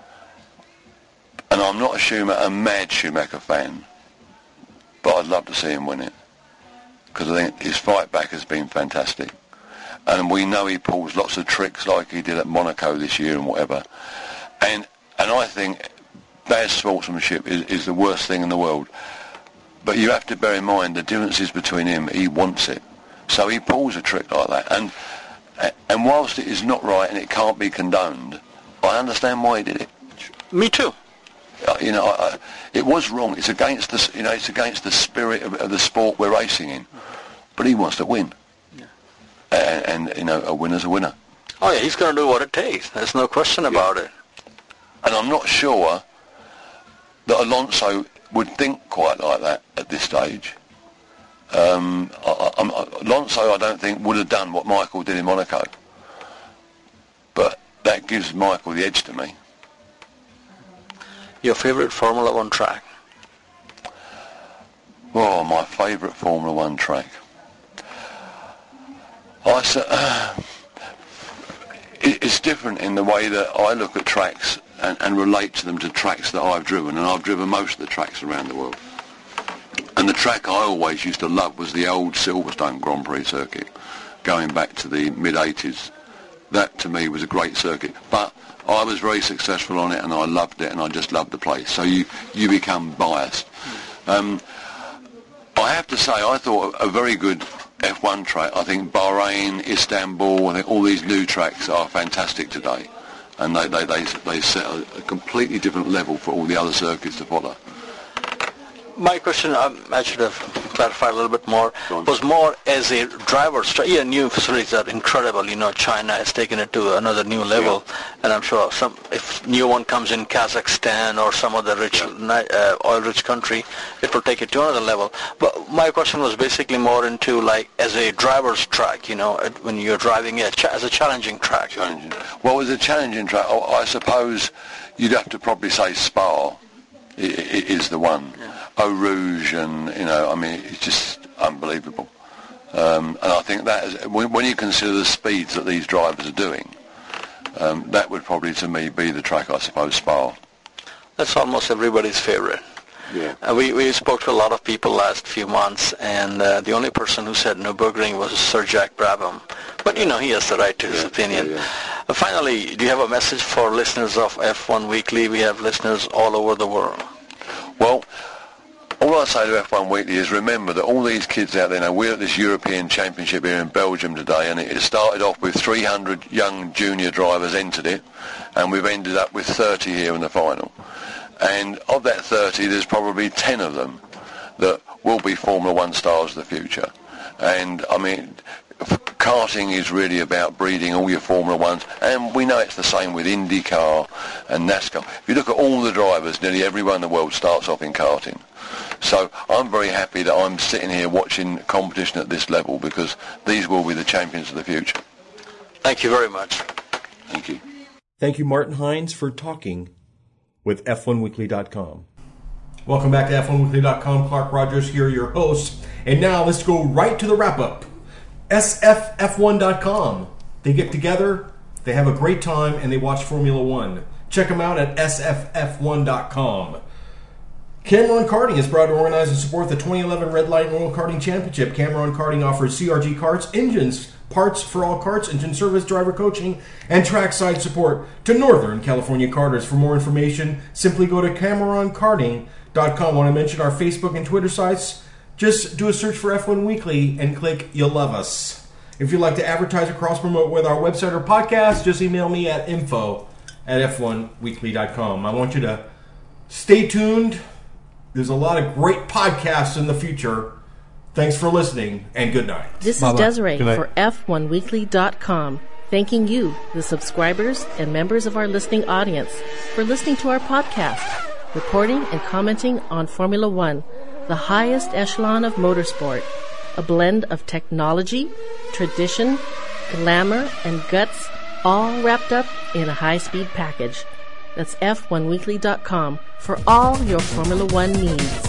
And I'm not a, Schumacher, a mad Schumacher fan, but I'd love to see him win it. Because I think his fight back has been fantastic. And we know he pulls lots of tricks like he did at Monaco this year and whatever. And and I think bad sportsmanship is, is the worst thing in the world. But you have to bear in mind the differences between him. He wants it. So he pulls a trick like that. And and whilst it is not right and it can't be condoned, I understand why he did it. Me too. You know, I, I, it was wrong. It's against the, you know, it's against the spirit of, of the sport we're racing in. But he wants to win. Yeah. And, and, you know, a winner's a winner. Oh, yeah, he's going to do what it takes. There's no question yeah. about it. And I'm not sure that Alonso would think quite like that at this stage. Um, I, I, Alonso, I don't think, would have done what Michael did in Monaco. But that gives Michael the edge to me. Your favourite Formula One track? Oh, my favourite Formula One track. I uh, it, it's different in the way that I look at tracks and, and relate to them to tracks that I've driven, and I've driven most of the tracks around the world. And the track I always used to love was the old Silverstone Grand Prix circuit, going back to the mid eighties. That to me was a great circuit, but I was very successful on it and I loved it and I just loved the place. So you, you become biased. Um, I have to say I thought a very good F one track. I think Bahrain, Istanbul, I think all these new tracks are fantastic today. And they, they, they, they set a, a completely different level for all the other circuits to follow. My question, um, I should have clarified a little bit more, was more as a driver. Yeah, new facilities are incredible. You know, China has taken it to another new level, yeah. And I'm sure some if new one comes in Kazakhstan or some other rich, yeah. uh, oil-rich country, it will take it to another level. But my question was basically more into like as a driver's track. You know, when you're driving it as a challenging track. Challenging. Well, as a challenging track, I suppose you'd have to probably say Spa is the one. Yeah. Eau Rouge, and you know, I mean, it's just unbelievable. Um, and I think that is, when, when you consider the speeds that these drivers are doing, um, that would probably to me be the track, I suppose, Spa. That's almost everybody's favorite. Yeah. Uh, we we spoke to a lot of people last few months, and uh, the only person who said Nürburgring was Sir Jack Brabham. But you know, he has the right to his yeah, opinion. Yeah, yeah. Uh, finally, do you have a message for listeners of F one Weekly? We have listeners all over the world. Well, all I say to F one Weekly is remember that all these kids out there, now we're at this European Championship here in Belgium today, and it started off with three hundred young junior drivers entered it, and we've ended up with thirty here in the final. And of that thirty, there's probably ten of them that will be Formula One stars of the future. And, I mean, karting is really about breeding all your Formula Ones, and we know it's the same with IndyCar and NASCAR. If you look at all the drivers, nearly everyone in the world starts off in karting. So I'm very happy that I'm sitting here watching competition at this level, because these will be the champions of the future. Thank you very much. Thank you. Thank you, Martin Hines, for talking with F one weekly dot com. Welcome back to F one weekly dot com. Clark Rogers here, your host. And now let's go right to the wrap-up. S F F one dot com. They get together, they have a great time, and they watch Formula One. Check them out at S F F one dot com. Cameron Karting is proud to organize and support the twenty eleven Red Light Royal Karting Championship. Cameron Karting offers C R G karts, engines, parts for all karts, engine service, driver coaching, and trackside support to Northern California karters. For more information, simply go to cameron karting dot com. I want to mention our Facebook and Twitter sites. Just do a search for F one Weekly and click You'll Love Us. If you'd like to advertise or cross-promote with our website or podcast, just email me at info at f one weekly dot com. I want you to stay tuned. There's a lot of great podcasts in the future. Thanks for listening, and good night. This Bye-bye. is Desiree Good night. for F one weekly dot com, thanking you, the subscribers and members of our listening audience, for listening to our podcast, reporting and commenting on Formula One, the highest echelon of motorsport, a blend of technology, tradition, glamour, and guts, all wrapped up in a high-speed package. That's F one weekly dot com for all your Formula One needs.